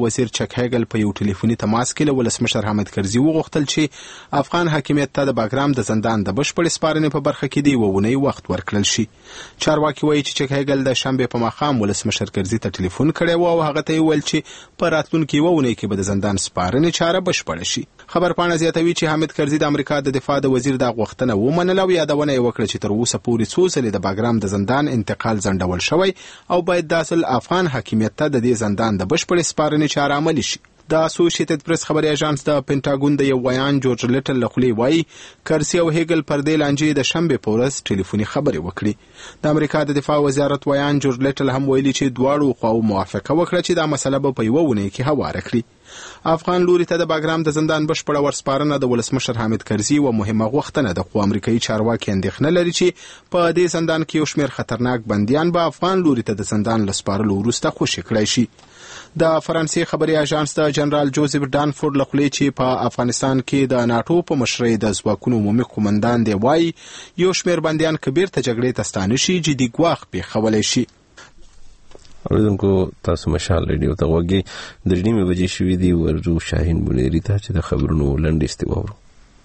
چک هیګل په یو ټلیفوني تماس کې له ولسمشر حامد کرزي وغوښتل چې افغان حاکمیت ته د باګرام د زندان د بشپړ سپارنې په برخه کې دی وونی وخت ورکړل شي. چارواکي وایي چې چک هیګل د شنبه په ماښام ولسمشر کرزي ته ټلیفون کړی و او هغه ته ویل چې په راتلونکي وونی کې به د زندان سپارنې چاره بشپړه شي. خبرپاڼه زیاتوي چې حامد کرزي د امریکا د دفاع د وزیر د غوښتنه ومنله او یادونه یې وکړه چې تر اوسه پورې څو ځلې د باګرام د زندان انتقال ځنډول شوی او باید د اصل افغان حاکمیت ته د دې زندان د بشپړ سپارنې چاره عملي شي. د اسوسییټډ پریس خبري اژانس د پینټاګون د یو ویان جورج لیټل له خولې وایي کرزي او هیګل پر دې لانجې د شنبه په ورځ ټلیفوني خبرې وکړي. د امریکا د دفاع وزارت ویان جورج لیټل هم ویلي چې دواړو خواو موافقه وکړه چې دا مسله به په یوه ونې کې هواره کړي. افغان لوري ته د باګرام د زندان بشپړه ورسپارنه د ولسمشر حامد کرزي و مهمه غوښتنه ده، خو امریکایي چارواکي اندېښنه لري چې په دې زندان کې یو شمېر خطرناک بندیان به افغان لوري ته د زندان له سپارلو وروسته خوشي کړی شي. د فرانسې خبري اژانس د جنرال جوزف ډانفورد له خولې چې په افغانستان کې د ناټو په مشرۍ د ځواکونو عمومي قومندان دی وایي یو شمېر بندیان که بیرته جګړې ته ستانه شي جدي ګواښ پېښولی شي. اوریدونکو تاسو مشال ریډیو ته غوږی د نیمې بجې شوې دي. ورجو شاهین بونیری ته چې د خبرونو لنډ استواورو.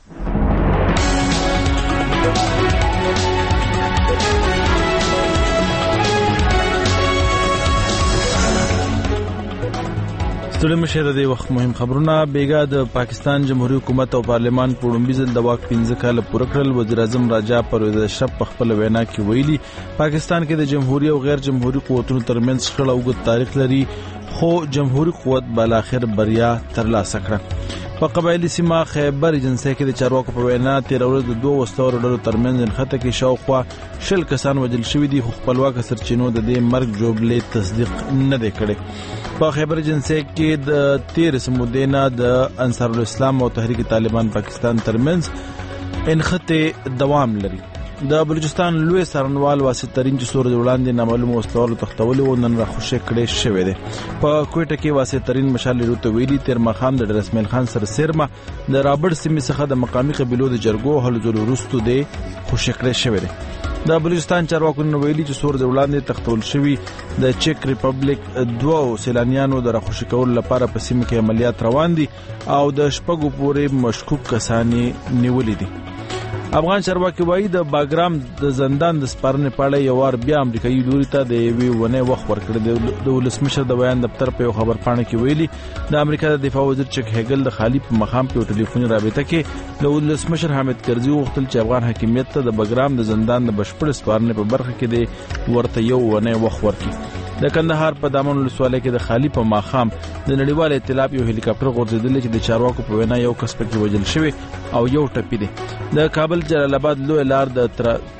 ستړي مشه د دې وخت مهم خبرونه. بیګا د پاکستان جمهوریت حکومت او پارلمان په وړاندې ځل د واک 15 کال پوره کړل. وزیر اعظم راجا پرویز اشرف په خپل وینا کې ویلي پاکستان کې د جمهوریت او غیر جمهوریت قوتونو ترمنځ شخړه اوږد تاریخ لري، خو جمهوریت قوت بالاخره بریا ترلاسه کړه. په قبایلی سیمه خیبر ایجنسی کې د چارواکو په وینا تیر ورځ د دوه وسلوالو ډلو ترمنځ نښته کې شاوخوا 10 کسان وژل شوي دي، خو خپلواک سرچینو د دې مرګ جوړبلې تصدیق نه دی کړی. په خیبر ایجنسی کې د 13 مودې نه د انصار الاسلام او تحریک طالبان پاکستان ترمنځ انخته دوام لري. د بلوچستان لوی سرنوال واسط ترين چې سور وړاندې نامعلوم وسلوالو تختول او نن راخوشي کړي شوی دی. په کوټه کې واسط ترين مشال لري ویلي تیر مخام د رسمیل خان سره سرمه د رابرټ سیمې څخه د مقامی قبيلو د جرګو هلو ځلو وروسته دی خوشي کړي شوی دی. د بلوچستان چارواکو ویلي چې سور وړاندې تختول شوی د چک ریپبلیک دوه سیلانیانو د راخوشي کولو لپاره په سیمه کې عملیات روان دي او د شپږو پورې مشکوک کسان نیولې دي. افغان چارواکي وایي د باګرام د زندان د سپارنې په اړه یو وار بیا امریکایي لوري ته د یوې ونې وخت ورکړی. د ولسمشر د بیان دفتر په یو خبرپاڼه کې ویلي د امریکا د دفاع وزیر چک هیګل د خالی په مقام په ټلیفوني رابطه کې د ولسمشر حامد کرزي وغوښتل چې افغان حاکمیت ته د باګرام د زندان د بشپړ سپارنې په برخه کې د ورته یو ونې وخت ورکړي. د کندهار په دامن ولسوالۍ کې د خالی په ماخام د نړیوال ائتلاف یو هلیکاپټر غورځېدل چې د چارواکو په وینا یو کس پکې وژل شوی او یو ټپي دی. د کابل جلال آباد لوی لار د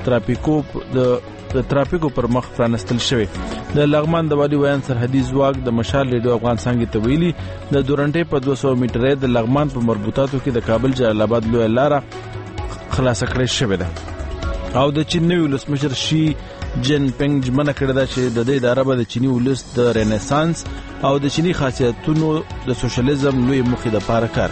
ترافیکو پر مخ پرانستل شوی. د لغمان د والي ویان سرحدي ځواک د مشال ریډیو افغان څنګه ته ویلي د دورنټې په 200 میټرې د لغمان په مربوطاتو کې د کابل جلال آباد لوی لار خلاص کړی شوی ده او د چین نوی ولسمشر شي جن پنګ ژمنه کړې ده چې د دې اداره به د چینی ولس د رنسانس او د چینی خاصیتونو د سوشلیزم لوی مخې د پاره کار.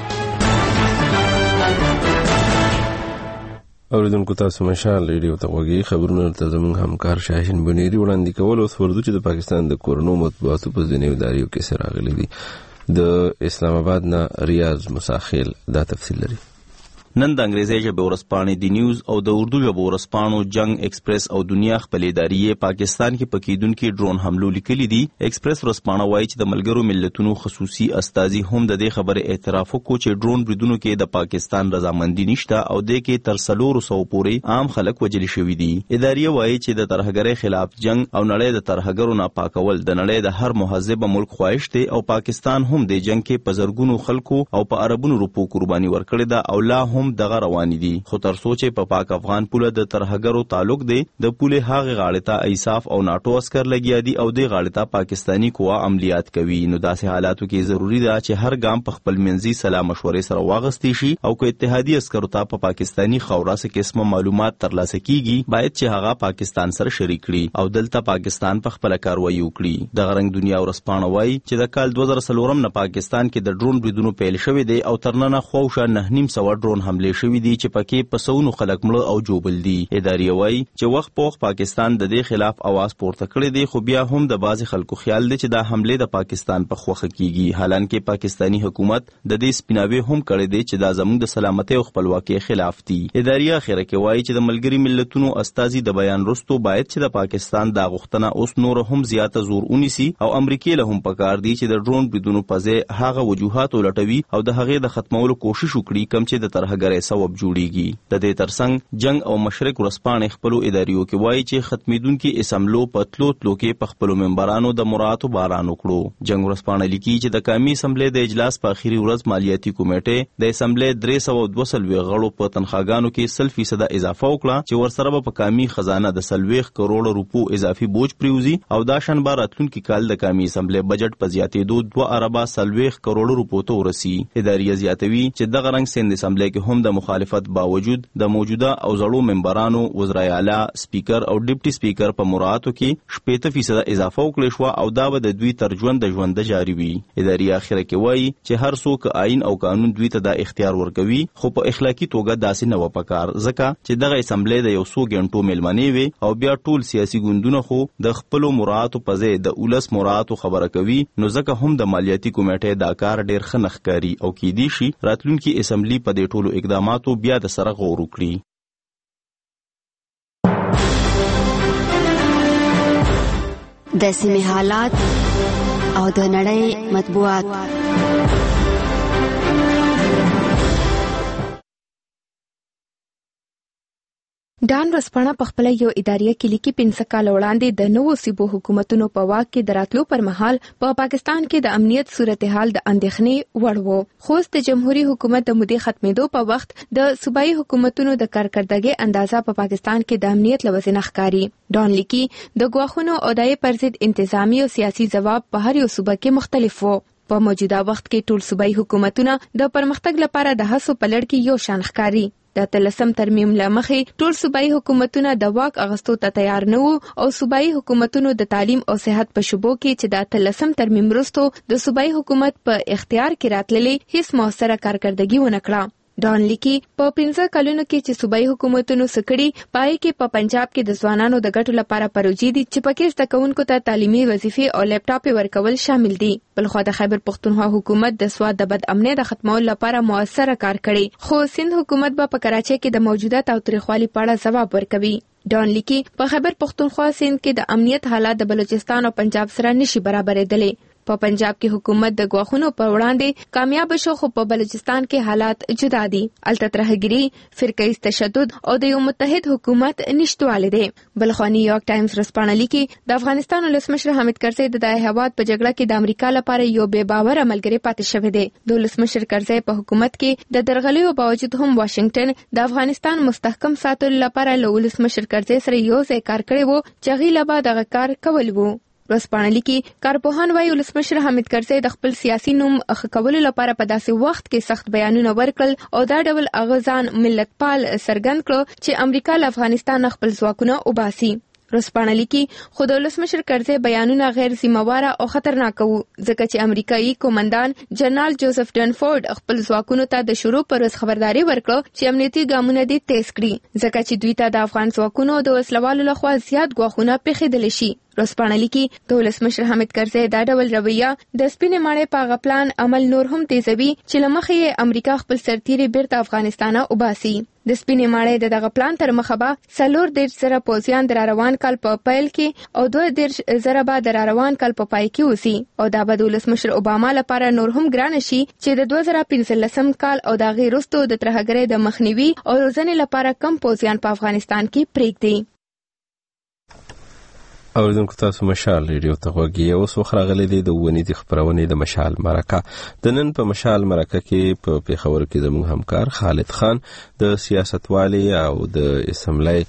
اوریدونکو تاسو مشال ریډیو ته غوږی خبرونه ته زموږ همکار شاهین بنيري وړاندې کول او ورته چې د پاکستان د کورونو مطبوعاتو په ځینې ادارو کې سره راغلي دي. د اسلام آباد نه ریاض مساخیل دا تفصیل لري. نن د انګریزي ژبې ورځپاڼې دی نیوز او د اردو ژبې ورځپاڼو جنگ ایکسپریس او دنیا خپل ادارې پاکستان کې پکیدونکو ډرون حملو لیکلي دي. ایکسپریس ورځپاڼه وایي چې د ملګرو ملتونو خصوصي استازي هم د دې خبره اعتراف وکړ چې ډرون بریدونو کې د پاکستان رضامندي نشته او د کې تر 300 پورې عام خلک وژل شوي دي. ادارې وایي چې د ترهګرۍ خلاف جنگ او نړۍ د ترهګرو ناپاکول د نړۍ د هر مهذب ملک خواهش دی او پاکستان هم د جنگ کې په زرګونو خلکو او په اربونو روپو قرباني ورکړې ده او لا هم دغه رواني دي. خو تر سوچ په پاک افغان پوله د ترهګرو تعلق دی د پوله هغه غاړه ته ایصاف او ناتو عسكر لګیا دي او د غاړه ته پاکستانی قوا عملیات کوي. نو داسې حالاتو کې ضروری ده چې هر ګام په خپل منځي سلام مشورې سره واغستې شي او که اتحادیه عسکرو ته په پاکستانی خوراسه قسمه معلومات ترلاسه کیږي باید چې هغه پاکستان سره شریک کړي او دلته پاکستان په خپل کاروایی وکړي. د غرنګ دنیا ورسپانه وایي چې د کال 2014 نه پاکستان کې د ډرون بریدونو پیل شوې دي او ترننه خوښه 9.5 ډرون حملې شوې دي چې پکې په سونو خلک مړه او جوبل دي. ادارې وایي چې وخت په وخت پاکستان د دې خلاف आवाज پورته کړی دی، خو بیا هم د بعضې خلکو خیال دی چې دا حملې د پاکستان په خوښه کیږي، حالانکه پاکستانی حکومت د دې سپیناوي هم کړی دی چې دا زموږ د سلامتۍ او خپلواکۍ خلاف دي. ادارې اخره کې وایي چې د ملګري ملتونو استازي د بیان وروسته باید چې د پاکستان دا غوښتنه اوس نور هم زیاته زور ونیسي او امریکای له هم پکار دی چې د ډرون بریدونو په ځای هغه وجوهات ولټوي او د هغې د ختمولو کوشش وکړي کوم چې د ترهګرۍ سبب جوړیږي. د دې ترڅنګ جنگ او مشرق ورځپاڼې خپلو اداریو کې وایي چې ختمیدونکي اسمبلو په تلو کې په خپلو ممبرانو د مراعاتو باران وکړو. جنگ ورځپاڼه لیکي چې د قومي اسمبلې د اجلاس په اخري ورځ مالیاتي کمیټې د اسمبلې 342 غړو په تنخواګانو کې 100% اضافه وکړه چې ورسره په قومي خزانه د 40 کروڑ روپو اضافي بوج پریوزي او دا شنبه راتلونکي کال د قومي اسمبلې بجټ په زیاتېدو 2 اربه 40 کروڑ روپو ته ورسي. ادارې زیاتوي چې دغه رنګ سند اسمبلې کې هم د مخالفت باوجود د موجوده او زړو ممبرانو وزرای اعلی سپیکر او ډیپټي سپیکر په مراعاتو کې 70% اضافه وکړل شو او دا به د دوی تر ژوند جاری وي. ادارې اخره کې وایي چې هر څوک آئین او قانون دوی ته د اختیار ورکوي، خو په اخلاقی توګه داسې نه وپکار ځکه چې دغه اسمبلې د یو څو غنټو ملمنې وي او بیا ټول سیاسي ګوندونه خو د خپل مراعاتو په ځای د اولس مراعاتو خبره کوي، نو ځکه هم د مالیاتي کمیټې دا کار ډیر ښه نښکاري او کیدی شي راتلونکي اسمبلی په دې ټولو اقداماتو بیا د سره غور وکړي. د سیمې حالات او د نړۍ مطبوعات. ډان ورځپاڼه په خپله یو اداریه کې لیکي 15 کال وړاندې د نوو صوبو حکومتونو په واک کې د راتلو پر مهال په پاکستان کې د امنیت صورتحال د اندېښنې وړ و، خو د جمهوریت حکومت د مودې ختمېدو په وخت د صوبایي حکومتونو د کارکردګۍ اندازه په پاکستان کې د امنیت له وجې نه ښکاري. ډان لیکي د ګواښونو او دای پر ضد انتظامی او سیاسي ځواب په هر یو صوبه کې مختلف و. په موجوده وخت کې ټول صوبایي حکومتونه د پرمختګ لپاره د هڅو په لړ کې یو شان ښکاري. د 13 ترمیم له مخې ټول صوبایي حکومتونه د واک اغستو ته تیار نه وو او صوبایي حکومتونو د تعلیم او صحت په شبو کې چې د 13 ترمیم وروسته د صوبایي حکومت په اختیار کې راتللې هیڅ موثره کارکردګي ونه کړه. ډان لیکي په 15 کلونو کې چې صوبایي حکومتونو سکړي پای کې په پنجاب کې د ځوانانو د ګټو لپاره پروژې دي چې پکې زده کوونکو ته تعلیمي وظیفې او لیپټاپ ورکول شامل دي. بلخوا د خیبر پښتونخوا حکومت د سواد د بد امنۍ د ختمولو لپاره موثره کار کړی، خو سند حکومت به په کراچۍ کې د موجوده تاوتریخوالي په اړه ځواب ورکوي. ډان لیکي په خیبر پښتونخوا سند کې د امنیت حالات د بلوچستان او پنجاب سره نشي برابرېدلی. په پنجاب کې حکومت د ګواښونو په وړاندې کامیاب شو، خو په بلوچستان کې حالات جدا دي. الته ترهګري، فرقه تشدد او د یو متحد حکومت نشټوالی دی. بلخوا نیویارک ټایمز ورځپاڼه لیکي د افغانستان ولسمشر حامد کرزي د هیواد په جګړه کې د امریکا لپاره یو بې باوره ملګری پاتې شوی دی. د ولسمشر کرزي په حکومت کې د درغلیو باوجود هم واشنگټن د افغانستان مستحکم ساتلو لپاره له ولسمشر کرزي سره یو ځای کار کړی وو چې هغې له به دغه کار کول وو. ورځپاڼه لیکي کارپوهان وایي ولسمشر حامد کرزي د خپل سیاسي نوم ښه کولو لپاره په داسې وخت کې سخت بیانونه ورکړل او دا ډول هغه ځان ملتپال څرګند کړ چې امریکا له افغانستان خپل ځواکونه وباسي. ورځپاڼه لیکي خو د ولسمشر کرزي بیانونه غیر ذمہواره او خطرناک وو ځکه چې امریکایي کومندان جنرال جوزف ډنفورد خپل ځواکونو ته د شروع پر ورځ خبرداري ورکړه چې امنیتي ګامونه دې تیز کړي ځکه چې دوی ته د افغان ځواکونو د وسلوالو لخوا زیات ګواښونه پېښېدلی شي. ورځپاڼه لیکي د ولسمشر حامد کرزي دا ډول رویه د سپینې ماڼۍ په هغه پلان عمل نور هم تیزوي چې له مخې یې امریکا خپل سرتیري بیرته افغانستان وباسي. د سپینې ماڼۍ د دغه پلان تر مخه به 40,000 پوځیان د راروان کال په پیل کې او 2,000 به د راروان کال په پای کې اوسي او دا به د ولسمشر اوباما لپاره نور هم ګران شي چې د 2015 کال او د هغې وروسته د ترهګرۍ د مخنیوي او روزنې لپاره کم پوځیان په افغانستان کې پرېږدي. اوریدونکو تاسو مشال ریډیو ته غوږی اوس وخت راغلی دی د ونیدي خبرونې د مشال مرکه. د نن په مشال مرکه کې په پیښور کې زموږ همکار خالد خان د سیاستوالي او د اسمبلی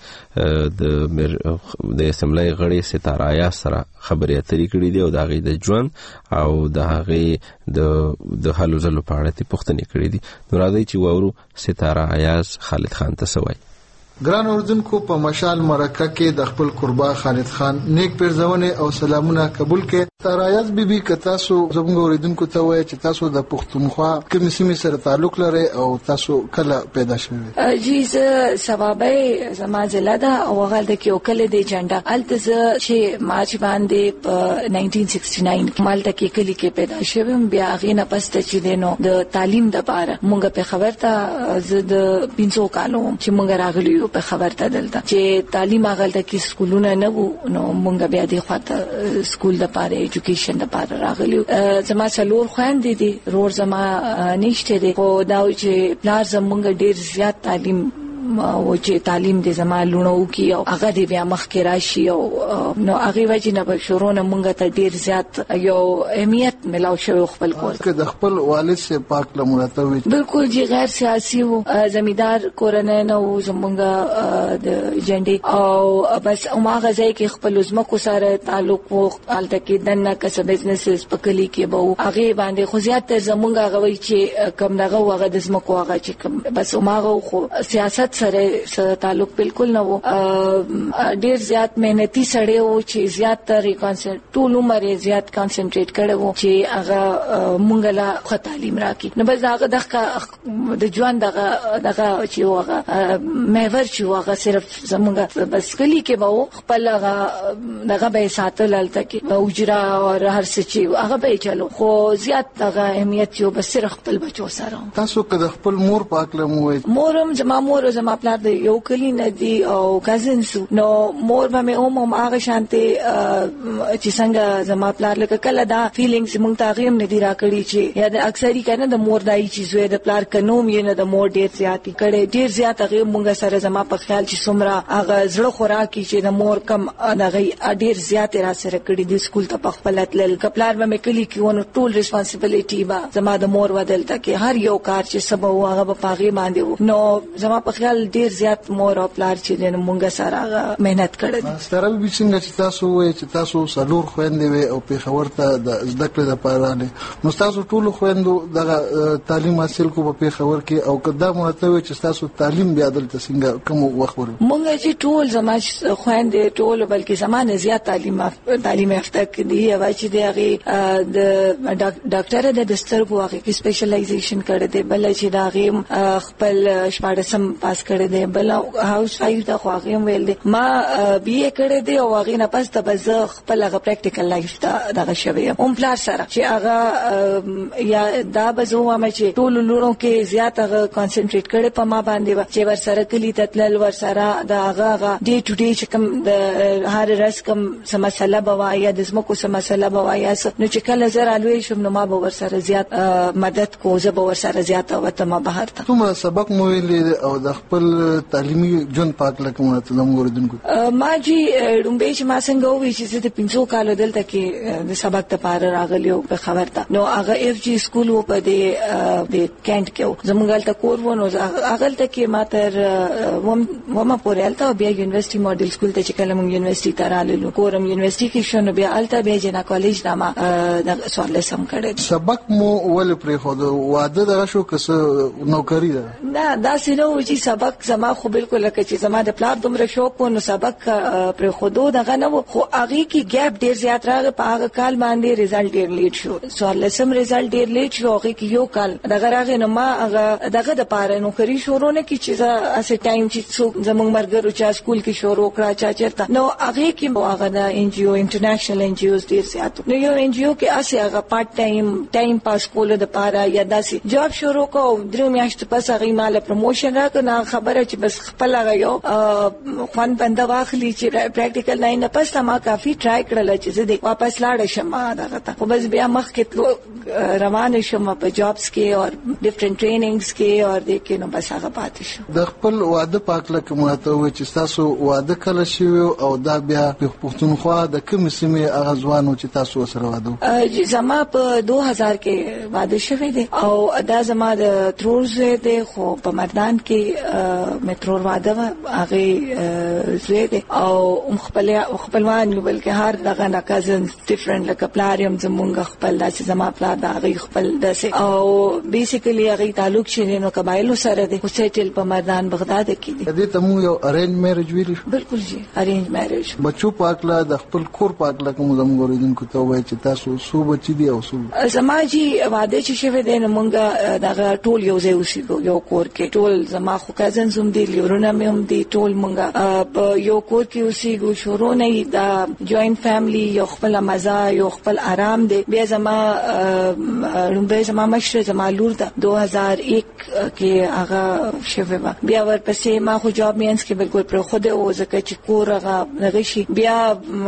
غړي ستاره ایاز سره خبرې اترې کړې دي او د هغې د ژوند او د هغې د هلو ځلو په اړه پوښتنې کړې دي. نو راځئ چې واورو ستاره ایاز خالد خان ته څه وایي. ګران اوردونکو په مشال مرکه کې د خپل قربا خالد خان نیک پیرزونه او سلامونه قبول کړي. ترایز بیبي که تاسو زموږ اوریدونکو ته وایي چې تاسو د پښتونخوا کوم سیمې سره تعلق لرئ او تاسو کله پیدا شوي؟ جی زه سبابه زما ضلع ده او هغه د کې وکړه د جنډا الته چې مارچ باندې په 1969 مالته کې کلی کې پیدا شوم. بیا غینه پس ته چې دینو د تعلیم د لپاره مونږ په خبرته زه د 500 کالو چې مونږ راغلیو په خبرته دلته چې تعلیم هغه د کې سکولونه نه وو نو مونږ بیا د خاطر سکول د لپاره ایجوکیشن د لپاره راغلیو. زما څلور خويندې دي رور زما نشته دي خو دا چې پلار زمونږ ډیر زیات تعلیم او چې تعلیم د زما لونو کی او هغه دی بیا مخ کې راشي او نو هغه وجه نه به شورونه مونږ ته ډیر زیات یو اهمیت ملاو شوی خپل کور کې د خپل والد سے پاک لمراتوي. بالکل جی غیر سیاسي وو زمیدار کورنۍ نه وو زمونږ د جنډي او بس هغه ځای کې خپل زمکو سره تعلق وو الته کې دنه کسب بزنسز پکلی کې به هغه باندې خو زیات تر زمونږ هغه وی چې کم دغه هغه د زمکو هغه چې بس هغه خو سیاست سره تعلق بالکل نه وو. ډیر زیات مهنتي سړی وو چې زیات تر ټول عمر زیات کانسنټریټ کړو وو چې هغه مونږ لا تعلیم راکې. نو بس هغه د ژوند دغه چې هغه محور چې هغه صرف زمونږ بس کلی کې به خپل هغه به ساتل الته کې اوجرا او هر څه چې هغه به چلو خو زیات دغه اهمیت یو بس صرف خپل بچو سره. تاسو که خپل مور پاک لموي مورم زما مور زما پلار د یو کلی نه دی او کزنز نو مور به مې هغه شانته چې څنګه زما پلار لکه کله دا فیلینګز مونږ ته غیم نه دی راکړي چې یا د اکثری کنه د مور دای چې زوی د پلار کنوم یې نه د مور ډیر زیاتی کړي ډیر زیات هغه مونږ سره زما په خیال چې سمرا هغه زړه خوراکي چې د مور کم هغه ډیر زیات را سره کړي د سکول ته په خپل تل کپلار به مې کلی کې ونه ټول ریسپانسیبিলিټي با زما د مور ودلته کې هر یو کار چې سبا هغه په پاغي باندې نو زما په خیال ډیر زیات مور او پلار چې د مونږ سره مهنت کړي. ستاره به څنګه چې تاسو وایي چې تاسو سلور خويندې وي او په خبر ته د زده کړې لپاره نه نو تاسو ټول خويندو د تعلیم حاصل کو په خبر کې او کدا مرتبه چې تاسو تعلیم بیا دلته څنګه کوم وخت ورو مونږ چې ټول زما خويندې ټول بلکې زمانه زیات تعلیم یافته دي او چې دغه د ډاکټر د دسترګو هغه کې سپیشلایزیشن کړی دی بل چې دا خپل شپږم پاس کړی دی بل هاوس وایف د خواغیم ویل دی ما بی ای کړی دی او هغه نه پس ته بز خپل هغه پریکټیکل لایف ته دغه شوی هم پلار سره چې هغه یا دا بزو ما چې ټول لورو کې زیات هغه کانسنټریټ کړي په ما باندې چې ور سره کلی تتل ور سره دا هغه ډی ټو ډی چې کوم د هر رس کوم مسله بوا یا د زمکو سم مسله بوا یا نو چې کله زر الوي شم نو ما به ور سره زیات مدد کو زه به ور سره زیات وته ما بهر ته کوم سبق مو ویل او د خپل تعلیمي جون پاک لکه ته زموږ اوریدونکو ما جی ډومبه چې ما څنګه وی چې د 500 کالو دلته کې د سبق ته پار راغلیو په خبرته نو هغه اف جی سکول و په د کینټ کې زموږ ته کور ونه هغه ته کې ما تر ومه پورې الته بیا یونیورسيټي ماډل سکول ته چې کله موږ یونیورسيټي ته رالو کورم یونیورسيټي کې شنو بیا الته بیا جنا کالج دما د سوال سم کړی سبق مو ول پرې خو د واده دغه شو کس نوکری ده نه دا سينو چې سبق زما خو بالکل لکه چې زما د پلار دومره شوق نو سبق پر خودو دغه نه خو هغه کې ګیپ ډیر زیات راغی په هغه کال باندې ریزلټ ډیر لیټ شو سوال سم ریزلټ ډیر لیټ شو هغه کې یو کال دغه راغی نو ما هغه دغه د پاره نوکری شروع نه کی چې اسه ټایم چې زمونږ مرګرو چا سکول کې شروع کړه چا چرته نو هغه کې هغه د ان جی او انټرنیشنل ان جی اوز ډیر زیات نو یو ان جی او کې اسه هغه پارت ټایم پاس کول د پاره یا داسې جاب شروع کو درو میاشتې پس هغه مال پروموشن راکړه خبره چې بس خپل هغه یو خوان بنده واخلي چې پریکټیکل نه پس ما کافي ټرای کړل چې زه واپس لاړ شم دغه ته خو بس بیا مخ کې روان شم په جابس کې او ډیفرنٹ ټریننګز کې او د کې نو بس هغه پاتې شو د خپل واده پاک لکه ماته و چې تاسو واده کله شي او دا بیا په پښتونخوا د کوم سیمه هغه ځوانو چې تاسو سره واده زما په 2000 کې واده شوی دی او دا زما د ترورز دی خو په مردان کې مترور واده هغه زوی دی او خپلوان یو بلکې هر دغه کازنز ډیفرنٹ لکه پلاریم زمونږ خپل داسې زما پلار دا هغه خپل داسې او بیسیکلی هغه تعلق چې نو قبایلو سره دی خو سیټل په میدان بغداد کې دی. دې ته مو یو ارینج میرج ویل؟ بالکل جی ارینج میرج. بچو پاکلا د خپل کور پاکلا کوم زموږ اوریدونکو ته وایي چې تاسو سو بچی دی او سو زما جی واده چې شوه دی نو مونږ دغه ټول یو ځای اوسېږو یو کور کې ټول زما خو کزنز هم دي لیورونه مې هم دي ټول مونږ په یو کور کې اوسېږو شروع نه دا جوائنٹ فیملی یو خپل مزه یو خپل آرام دی. بیا زما لومبه زما مشر زما لور ده 2001 کې هغه شوه بیا ورپسې ما خو جاب مینس کې بالکل پر خود او ځکه چې کور هغه نغشي بیا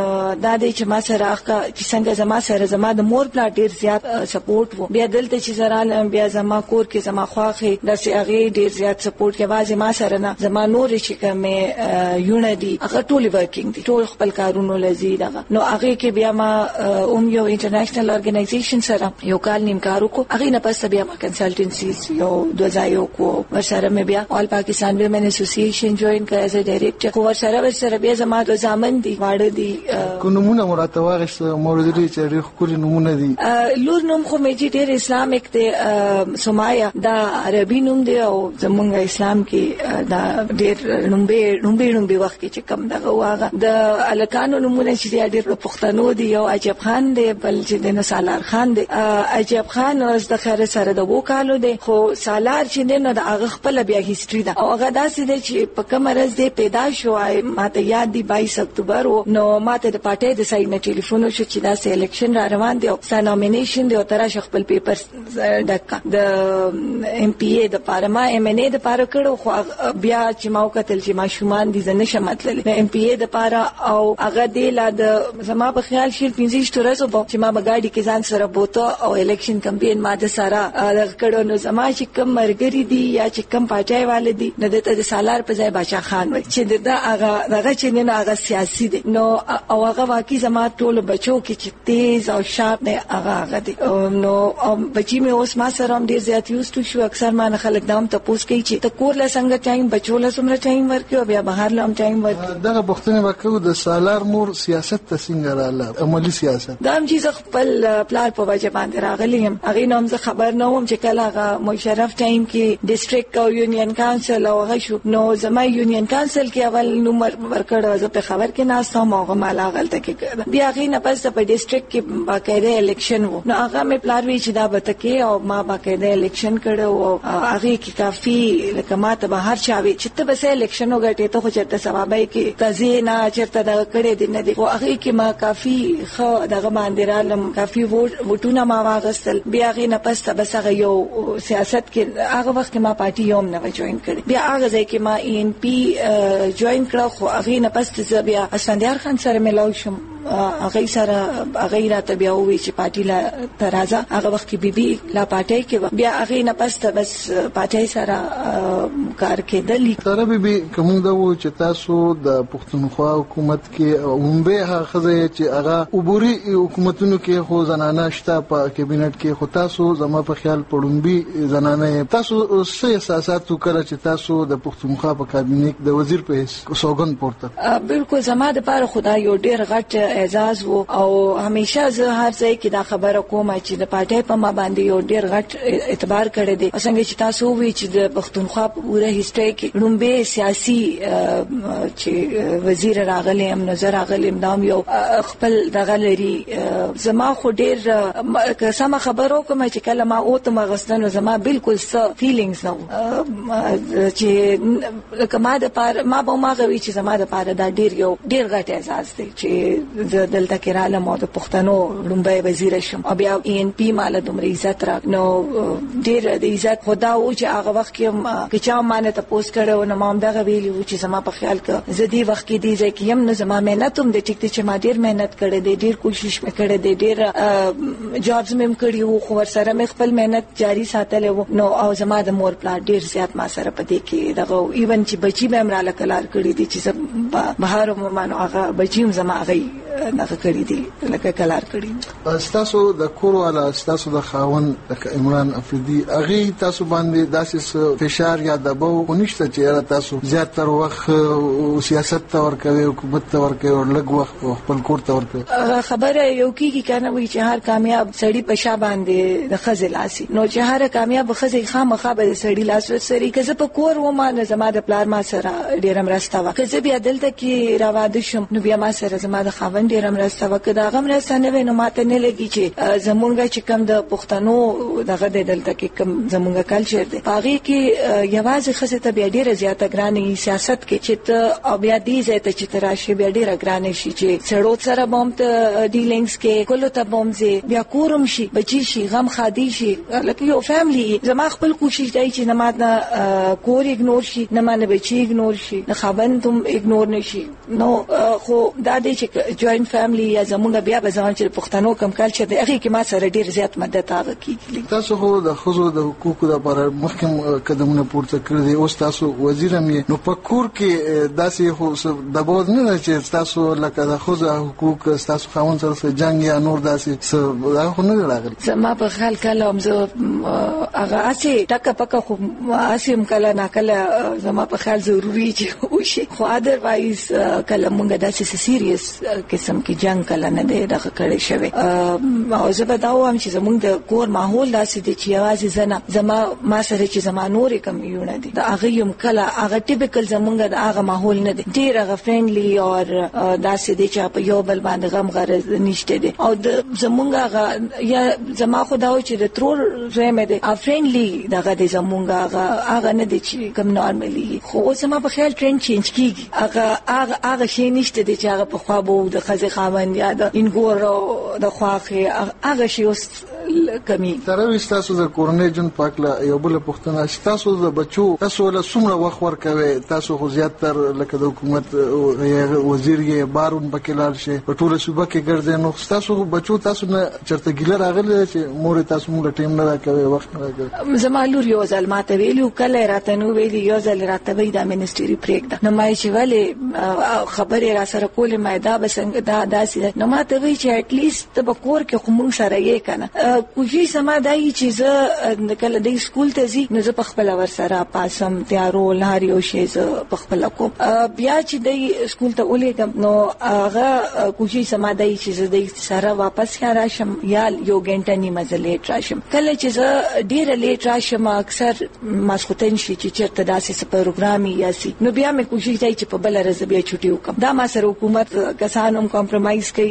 د دې چې ما سره هغه چې څنګه زما سره زما د مور پلا ډیر زیات سپورټ وو. بیا دلته چې زرا بیا زما کور کې زما خواخې داسې هغه ډیر زیات سپورټ کې واځي ما سره نه زما نور چې کومه یونه دي هغه ټول ورکینګ دي ټول خپل کارونه لذي دغه نو هغه کې بیا ما یو انټرنیشنل ارګنایزیشن سره یو کال نیم کار وکړ. هغه نه پس بیا ما کنسلټنسي یو 2000 کو ورسره مې بیا آل پاکستان ویمن اسوسییشن جوائن کړ ایز ا ډایریکټر. خو ورسره بیا زما د زامن دي واړه دي کو نمونه مراتب واغښت موردري چې ډېر خوري نمونه دي. لور نوم خو مې ډېر اسلامیک دی سمایا دا عربي نوم دی او زمونږ اسلام کې دا ډېر نومبه وخت کې چې کم دغه واغه د الکانو نمونه چې ډېر پښتنو دي یو عجب خان دی بل چې د سالار خان دی. عجب خان اوس د خیر سره د وکالو دی خو سالار چې نه د هغه خپل بیا هیستوري دا او هغه داسې دی چې په کوم ورځ دی پیدا شو ماته یاد دی 22 اکتوبر نو ماته د پارټي د سایډ نه ټلیفون شو چې دا سه الیکشن را روان دی او سا نومینیشن دی او تر خپل پیپرز ډکا د ام پی ای د پارما ام ان ای د پاره کړو خو بیا چې ما وکتل چې ما شومان دي زنه شمتل ام پی ای د پاره او هغه دی لا د زما په خیال شیل 15 تورزو چې ما بغاډي کې ځان سره بوته او الیکشن کمپاین ما د سره کړو نو زما چې کم مرګري دي یا چې کم پاچای والدي نه د سالار په ځای بادشاہ خان وای چې دا هغه چې نه هغه سیاسي دي نو او هغه واقعي زما ټول بچو کې چې تیز او شارپ نه هغه دي نو بچی مې اوس ما سره هم ډیر زیات یوز ټو شو. اکثر ما نه خلک دام تاسو کوي چې ته کور له څنګه ټایم بچو له څومره ټایم ورکو بیا بهر له ټایم ورکو. دغه بوختنه وکړو د سالار مور سیاست ته څنګه رااله عملی سیاست دا هم چې خپل پلان په وجه باندې راغلی هم هغه نوم زه خبر نه وم چې کله هغه مشرف ټایم کې ډیسټریکټ او یونین کانسل او هغه شو نو زما یونین کانسل کې اول نمبر ورکړ زه په خبر کې ناسته ما هغه مال غلطه کې بیا هغه نه پس په ډیسټریکټ کې باقاعده الیکشن وو نو هغه مې پلان وی چې دا بتکه او ما باقاعده الیکشن کړو او هغه کې کافي لکه ما ته به هر چا وی چې ته بس الیکشن وګټې ته خو چرته ثوابای کې تزینا چرته دا کړې دي نه دي او هغه کې ما کافي خو دغه باندې رالم کافي ووټونه ما واغستل بیا هغه نه پس بس هغه یو سیاست کې هغه وخت ما پارټي یوم نه جوائن کړ بیا هغه ځای کې ما ای ان پی جوائن کړ خو هغه نه پس بیا اسفندیار خان سره ملاو شم هغه سره هغه راته بیا وی چې پارټي لا ترازه هغه وخت کې بيبي لا پارټي کې بیا هغه نه پس بس پارټي سره کار کېدل. سره بيبي کوم دا و چې تاسو د پښتونخوا حکومت کې عمومي هغه چې هغه عبوري حکومتونو کې خو زنانه شته په کابینټ کې خو تاسو زما په خیال پړومبي زنانه تاسو څه احساسات وکړه چې تاسو د پښتونخوا په کابینټ د وزیر په حیث سوګند پورته؟ بالکل زما د پاره خدای یو ډیر غټ اعزاز وو او همیشه زه هر ځای کې دا خبره کوم چې د پارټي په ما باندې یو ډیر غټ اعتبار کړی دی. څنګه چې تاسو وی چې د پښتونخوا په پوره هیستوري کې لومبه سیاسي چې وزیر راغلی هم نظر راغلی دام یو خپل دغه لري زما خو ډیر سم خبرو کوم چې کله ما او ته مغستنو زما بالکل څه فیلینګز نه چې لکه ما د پاره ما به ما غوي چې زما د پاره دا ډیر غټ احساس دی چې دلته کې رااله مو د پښتنو لومبه وزیر شم او بیا ای ان پی مال دومره عزت را نو ډیر د عزت خدا او چې هغه وخت کې چا مانه ته پوسټ کړو نو ما هم دا ویلی چې زما په خیال کې زدي وخت کې دی چې یم نو زما مهنت هم د ټیک چې ما ډیر مهنت کړې دی ډیر کوشش مې کړې دی ډیر جابز مې کړی وو خو سره مې خپل مهنت جاری ساتلې وو نو او زما د مور پلا ډیر زیات ما سره پدې کې دغه ایون چې بچي به امراله کلار کړې دي چې بهار مو مانو هغه بچیم زما هغه نه کړی دي لکه کلار کړی. تاسو د کور والا تاسو د خاون لکه عمران افریدي هغه تاسو باندې داسې فشار یا دباو ونشته چې تاسو زیات تر وخت سیاست ته ورکوي حکومت ته ورکوي او لږ وخت خپل کور ته ورکوي؟ خبره یو کیږي کنه وی چې هر کامیاب سړی په شا باندې د خزل لاسي نو چې هر کامیاب خزل خامخا به سړی لاس وسري که زه په کور و ما نه زما د پلار ما سره ډیر مرسته وکړه، که زه بیا دلته کې راواده شم نو بیا ما سره زما د خاوند ډیر مرسته وکړه. دا غم مرسته نه وینم ماته نه لګي چې زمونږ چې کم د پښتنو دغه دلته کې کم زمونږ کلچر دی پاغي کې یوازې خزه ته بیا ډیره زیاته ګرانه سیاست کې چې ته او بیا دې زه ته چې تراشي بیا ډیره ګرانه شي چې سړو سره بوم ته ډیلینګز کې کله ته بوم زی بیا کورم شي بچی شي غم خادي شي لکه یو فیملی زما خپل کوشش دی چې نه ماته کور ایګنور شي نه مانه بچی ایګنور شي نه خاوند هم ایګنور نشي. نو خو دا دې چې جوائنٹ فیملی یا زمونږ بیا به ځان چې پښتنو کم کلچر دی هغه کې ما سره ډیر زیات مدد هغه کیږي. تاسو خو د خزو د حقوقو لپاره مخکم قدمونه پورته کړی دي اوس تاسو وزیرم نو په کور کې داسې خو د بوز نه چې تاسو لکه د خزو حقوق تاسو خاوند سره جنگ یا نور داسې څه خو نه راغلی. زما په خیال کله هم زه هغه اسی ټکه پکه خو اسیم کله نه کله زما په خیال ضروری چې وشي خو ادروایز کله مونږ داسې سیریس قسم کې جنگ کله نه دی دغه کړی شوی او زه به دا وایم چې زمونږ د کور ماحول داسې دی چې یوازې زنه زما ما سره چې زما نور کوم یونه دي دا هغه یم کله هغه ټیپیکل زمونږ د هغه ماحول نه دی ډیر هغه فرندلی او داسې دی چې په یو بل باندې غم غرض نشته دي او زمونږ هغه یا زما خدای چې د ترور زمه دي فرندلی دغه د زمونږ هغه نه دي چې کوم نورمالي خو زما په خیال ټرند چینج کیږي هغه شی نشته دي چې هغه په خوا بو د خزه خاوند یا د انګور د خواخه هغه شی اوس کمی. تروي تاسو د کورنۍ جن پاکله یو بل پښتنه تاسو د بچو تاسو له څومره وخت ورکوي تاسو خو زیات تر لکه د حکومت وزیر یې باروم بکلار شي په ټوله صوبه کې ګرځي نو تاسو بچو تاسو نه چرته ګیله راغلی چې مور تاسو موږ ټیم نه راکوي وخت نه راکوي. زما لور یو ځل ماته ویلو کله راته نو ویلی یو ځل راته وی د منیسټری پریک نه ما چې ولی خبره را سره کولې ما دا بسنګ دا داسې نو ماته وی چې اټ لیست په کور کې خو موږ سره یې کنه کوشي سما دای چې زه کله د سکول ته ځي نو زه په خپل ور سره پاسم تیارول هر یو شی زه په خپل کوم بیا چې د سکول ته ولېږم نو هغه کوشي سما دای چې زه د سره واپس راشم یا یو غنټه نیمه لیټ راشم کله چې زه ډیر لیټ راشم اکثر ماسختن شي چې چیرته داسې پروګرامي یا سي نو بیا مې کوشش کوي چې په بل ورځ بیا چټي وکم دا ما سره حکومت کسانوم کمپرمایز کوي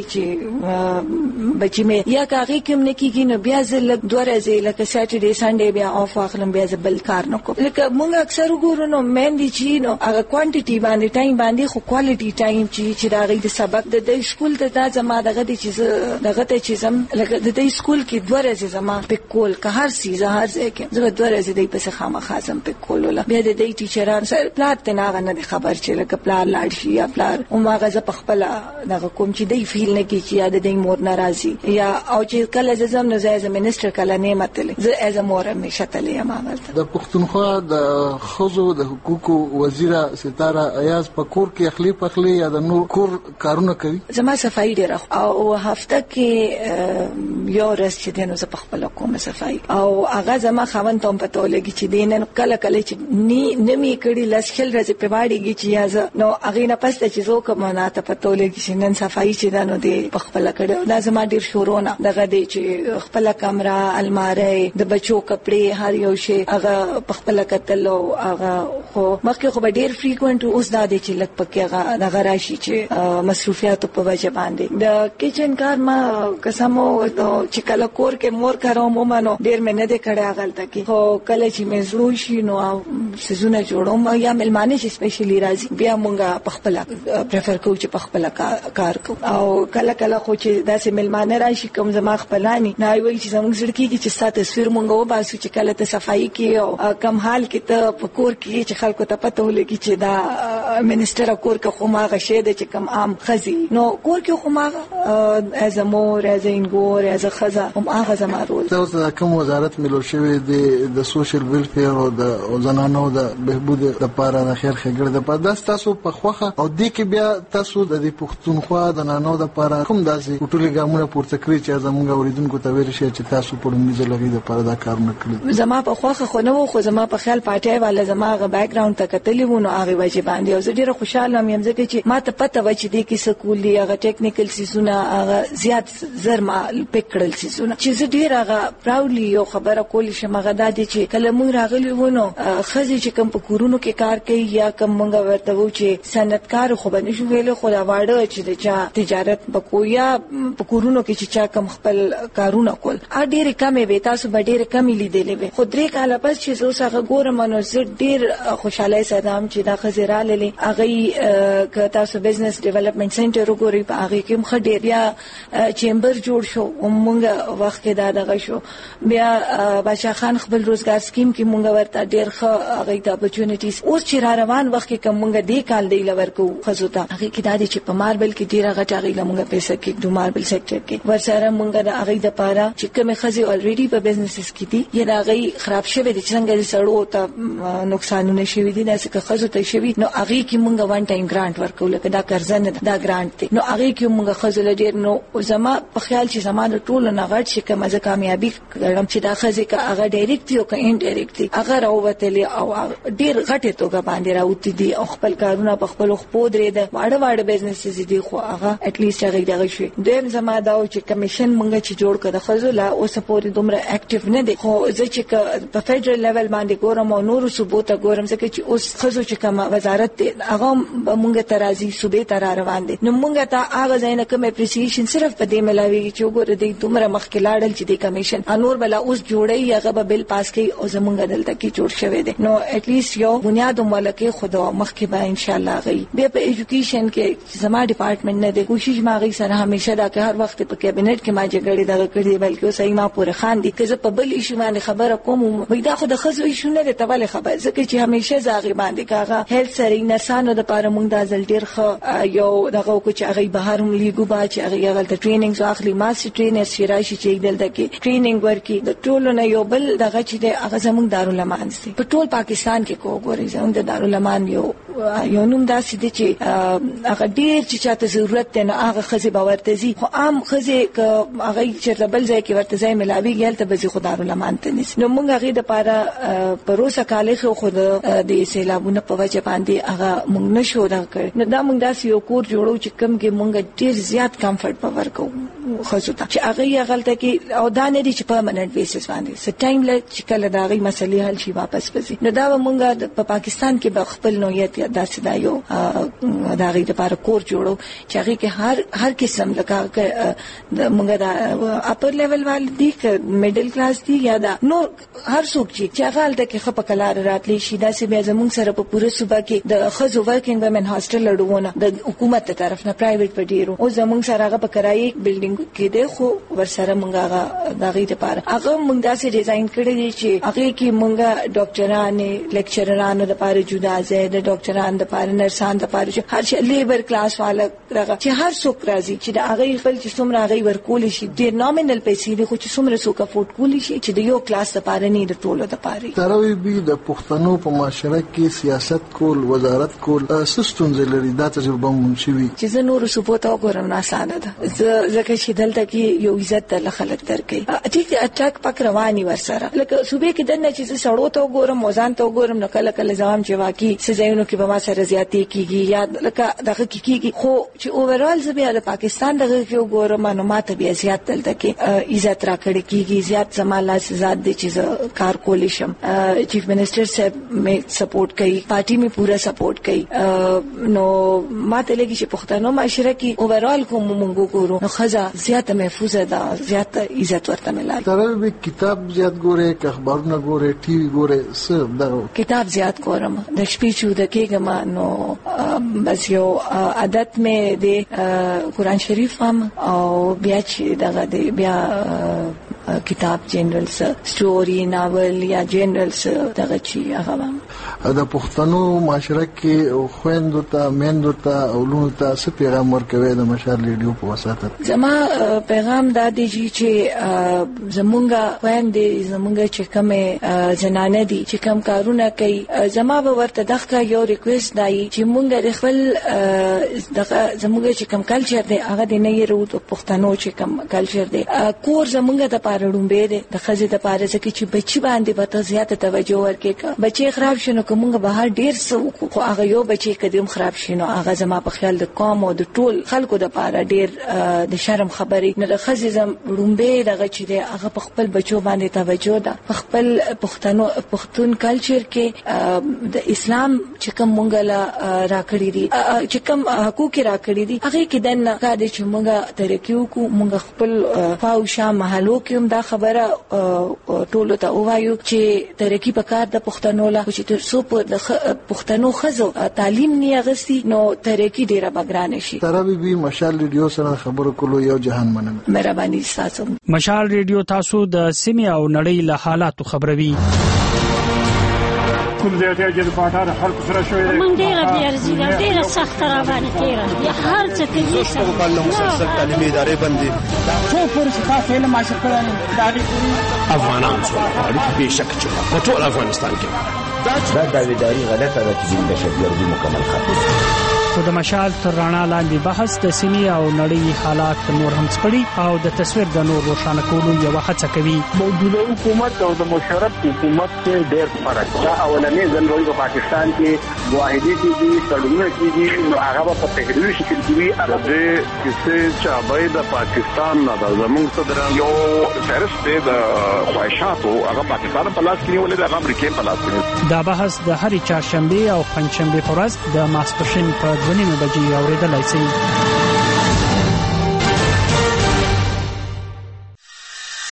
چې بچی مې یا کاغي کوم نه کیږي نو بیا زه لږ دوه ورځې لکه ساترډي سنډي بیا اف واخلم بیا زه بل کار نه کوم لکه مونږ اکثر وګورو نو مین دي چې نو هغه کوانټیټي باندې ټایم باندې خو کوالټي ټایم چې دا غي د سبق د سکول ته زما دغه دي چې دغه ته چې زم لکه د سکول کې دوه ورځې زما په کول که هر سیزه هر ځای کې زه دوه ورځې د پس خامخا زم په کول ولا بیا د دې ټیچران سره پلان ته نه خبر چې لکه پلان لاړ شي یا پلان او ماغه ز په خپل دغه کوم چې دی فیل نه کی چې یا د دې مور ناراضي یا او چې کله زم نه زه منیسټر کله نه متل زه از مور مې شتلې ما د پښتونخوا د خزو د حقوقو وزیره ستاره ایاز په کور کې اخلي یا د نور کور کارونه کوي. زما صفائی ډیر او هفته کې یو ورځ چې دینو زه په خپل کوم صفائی او هغه زما خوند ته پته ولګي چې دینن کله چې نمی کړي لسخل راځي په باندې چې یازه نو هغه نه پسته چې زه کوم نه ته پته ولګي چې نن صفائی چې دانو دی په خپل کړه دا زما ډیر شورونه دغه دی چې خپل کمره الماری د بچو کپڑے هر یو شی هغه په خپل کتلو هغه خو مخکې خو ډیر فریکوئنت اوس دا دی چې لک پکې هغه دغه راشي چې مصروفیات په وجه باندې د کچن کار ما قسمو چې کله کور کې مور کاروم مونږ ډیر مې نه دې کړه غلطه کې خو کله چې مې زړو شي نو سيزونه جوړوم یا ملمانه چې سپیشلی راځي بیا مونږه په خپل پریفر کوو چې په خپل کار کوو او کله خو چې داسې ملمانه راشي کوم زما خپلانی نه وایي چې چې زموږ زړګي چې ست تصویر مونږ وباسو چې کله ته صفائی کې او کم حال کې ته پکور کې چې خلکو ته پته ولګي چې دا منسٹر کور کې خو ماغه شه د چې کم عام خزي نو کور کې خو ماغه از مور از انګور از خزا هم هغه زمارول تاسو کوم وزارت ملو شوی د سوشل ویلفیر او د زنانو د بهبود لپاره د خیر خګړه د پاره تاسو په خوخه او د کې بیا تاسو د پښتونخوا د زنانو د لپاره کوم داسې ټولې ګامونه پورته کړی چې زموږ اوریدونکو ته ویل شي چې تاسو په دې ځلګي د لپاره دا کار نه کړی زما په خوخه خو نه خو زما په خیال پټای والا زما غ بیک گراوند ته کتلې وونه هغه وجه باندې او زه ډیره خوشاله یم ځکه چې ما ته پته و چې د کې سکول دی هغه ټیکنیکل سیزونه هغه زیات زر ما پکړل سیزونه چې زه ډیره هغه پراودلی یو خبره کول شم هغه د دې چې کله مونږ راغلی ونه خزي چې کوم په کورونو کې کار کوي یا کوم مونږ ورته و چې صنعتکار خو باندې شو ویل خو دا واړه چې د چا تجارت بکویا په کورونو کې چې چا کم خپل کارونه کول ا ډیره کمې به تاسو به ډیره کمې لیدلې به خو درې کاله پس چې زه څنګه ګورم نو زه ډیر خوشاله سلام چې دا خزرا للی هغه ک تاسو بزنس ډیولپمنٹ سنټر وګورئ په هغه کې مخ ډیر بیا چیمبر جوړ شو مونږ وخت کې دا دغه شو بیا بادشاہ خان خپل روزګار سکیم کې مونږ ورته ډیر ښه هغه د اپورچونټیز اوس چې را روان وخت کې کوم مونږ دې کال دی لور کو خزوتا هغه کې دا چې په ماربل کې ډیر هغه ټاغي لمونږ پیسې کې د ماربل سېکټر کې ورسره مونږ د هغه د پاره چې کوم خزي الریډي په بزنسز کې دي یا هغه خراب شوی دي څنګه د سړو ته نقصانونه شوی دي نو څه خزو ته شوی نو هغه کې مونږ وان ټایم ګرانټ ورکول کړه دا قرضه نه دا ګرانټ دی نو هغه کې مونږ خزل ډیر نو زما په خیال چې زمانه ټول نه غټ شي کومه ځکه کامیابی ګرم چې دا خزي کا هغه ډایرکټ یو کا انډایرکټ هغه راووتلی او ډیر غټه توګه باندې راوتی دي او خپل کارونه په خپل خپو درې ده واړه واړه بزنسز دي خو هغه اټ لیست هغه دغه شي دیم زما دا چې کمیشن مونږ چې جوړ کړه خزو لا اوس پورې دومره اکټیو نه دي خو زه چې په فدرل لیول باندې ګورم او نور صوبو ته ګورم ځکه چې اوس خزو چې کوم وزارت هغه مونږ ترازی صوبې ته روان دي نو مونږ ته هغه ځای نه کوم اپریسیشن صرف په دې ملاوي چې وګوره دې دومره مخکې لاړل چې د کمیشن انور بلا اوس جوړي هغه به بل پاس کوي او زمونږ دلته کې جوړ شوی دی نو اټ لیست یو بنیاد ملکه خدا مخکې به ان شاء الله غي به په ایجوکیشن کې زما ډپارټمنټ نه دی کوشش ما غي سره همیشه دا که هر وخت په کابینټ کې ما جګړې دغه کړې بلکې اوسې ما پورې خان دي که زه په بل ایشو باندې خبره کوم وای دا خو د خزو ایشو نه دی ته ولې خبر ځکه چې همیشه زاغي باندې کاغه هیلث سره نسانو د پاره مونږ د ځل ډیر ښه یو دغه کو چې هغه بهر هم لیګو با چې هغه د ټریننګ واخلي ماستر ټرینر شرایشي چې دلته کې ټریننګ ورکي د ټولو نه یو بل دغه چې د هغه زموږ دارالمان سي په ټول پاکستان کې کو ګوري زموږ د دارالمان یو نوم داسې دي چې هغه ډیر چې چاته ضرورت نه هغه خزي باورته زی خو عام خزي ک هغه چې بل ځای کې ورته ځای ملاوي ګل ته به خو دارالمان ته نس نو مونږ هغه د پاره پروسه کاله خو د سیلابونو په وجه باندې هغه مونږ نشو دا کړ نو دا مونږ داسې یو کور جوړو چې کم کې مونږ ډیر زیات کمفورت پاور کو خو چې هغه غلطه کې او دا نه دي چې پرمننت بیسس باندې س ټایم ل چې کله دا غي مسلې حل شي واپس پسې نو دا مونږ په پاکستان کې به خپل نوعیت داسې دا یو دا غي د لپاره کور جوړو چې هغه کې هر قسم لکه مونږ دا اپر لیول والے دي ک میډل کلاس دي یا دا نو هر څوک چې هغه د کې خپ کلار راتلی شي دا سه بیا زمونږ سره په پوره صوبه کې د خزو ورکینګ ومن هاستل لړونه د حکومت ترف نه پرایویټ پډیرو او زمونږ سره هغه په کرایي بلډینګ کې دی خو ورسره مونږ هغه دغه لپاره هغه مونږ داسې ډیزاین کړی دی چې هغه کې مونږ ډاکټرانو لیکچررانو لپاره جدا ځای د ډاکټرانو لپاره نرسانو لپاره هر شي لیبر کلاس والا چې هر څوک راځي چې د هغه خپل چې څومره هغه ورکول شي ډیر نامینل پیسې دي خو چې څومره څوک افورد کولی شي چې د یو کلاس لپاره نه د ټولو لپاره تروي به د پښتنو په معاشره کې سیاست کول وزارت کول سستون زلري دا تجربه مونږ شي چې زه نور سپورټ او ګورم نه اسانه ده ځکه چې دلته کې یو عزت د خلک درکې ټیک اټاک پک رواني ورسره لکه صوبې کې دنه چې سړو ته ګورم موزان ته ګورم نو کله کله ځم چې واقعي سزاینو کې به ما سره زیاتې کیږي یا لکه دغه کیږي خو چې اوورال زبیا د پاکستان دغه کې ګورم معلومات بیا زیات دلته کې عزت راکړي کیږي زیات زماله ذات دي چې کار کولی شم چیف منسٹر صاحب مې سپورټ کوي پارټي مې پورا سپورټ کوي نو ماته لګي چې پښتنو معاشره کې اوورال کوم مونږ ګورو نو خزا زیات محفوظه ده زیات عزت ورته ملای تر به کتاب زیات ګوره که اخبارونه ګوره ټي وي ګوره څه دا کتاب زیات ګورم د شپې چې د کېګما نو بس یو عادت مې د قرآن شریف هم او بیا چې دغه بیا کتاب جنرال سټوري ناول یا جنرال دغه چی هغه د پښتنو معاشره کې خويندو ته میندو ته اولونو ته څه پیغام ورکوي د مشال ریډیو په واسطه؟ زما پیغام دا دی چې زمونږه خويندې زمونږه چې کومه زنانه دي چې کوم کارونه کوي زما به ورته دغه یو ریکوست دی چې مونږ د خپل دغه زمونږ چې کوم کلچر دی هغه د نه یې وروته پښتنو چې کوم کلچر دی کور زمونږ د پاره ډومبه دی د خزې د پاره چې بچي باندې به ته زیاته توجه ورکې بچي خراب شنو کومه بهر ډیر څه خو هغه یو بچي کدیم خراب شنو هغه زما په خیال د قوم او د ټول خلکو د پاره ډیر د شرم خبرې نه د خزې زم ډومبه دغه چې دی هغه په خپل بچو باندې توجه ده په خپل پښتون کلچر کې د اسلام چې کوم مونږ لا راکړی دي چې کوم حقوق راکړی دي هغه کې دنه کاده چې مونږه ترکیو کو مونږ خپل فاوشا محلو کې هم دا خبره ټولو ته وایو چې ترقی په کار د پښتنو لا چې تر څو په پښتنو خزو تعلیم نه غسي نو ترقی ډیره بګران شي. ترابي بي مشال ریډیو سره خبرو کولو یو جهان مننه. مهرباني تاسو. مشال ریډیو تاسو د سیمه او نړۍ له حالاتو خبروي. کوم ځای ته چې په اړه خلک سره شوې ده مونږ ډیره بیارزي ډیره سخت را باندې تیرا هر څه کې په کال مسلسل تعلیمي ادارې باندې څو پورې تاسو علم حاصل کړل دا دي افغانان څو به شک چې په ټول افغانستان کې دا داویداری غلطه ده چې د شګردي مکمل ختم. خو د مشال تر رڼا لاندې بحث د سیمې او نړۍ حالات نور هم سپړي او د تصویر د نور روښانه کولو یو هڅه کوي. موجوده حکومت او د مشرف حکومت کې ډېر فرق ده. اولنې ځل په پاکستان کې واحدي کې تړونونه کېږي نو هغه په تحریري شکل کې هغه د کیسې چې د پاکستان نه د زموږ صدر یو فهرست د خواهشاتو هغه پاکستان په لاس کې نیولې د امریکا په لاس کې. دا بحث د هرې چهارشنبه او پنځشنبه پر ورځ د ماسپښین په 2:30 بجې اوریدلای شئ.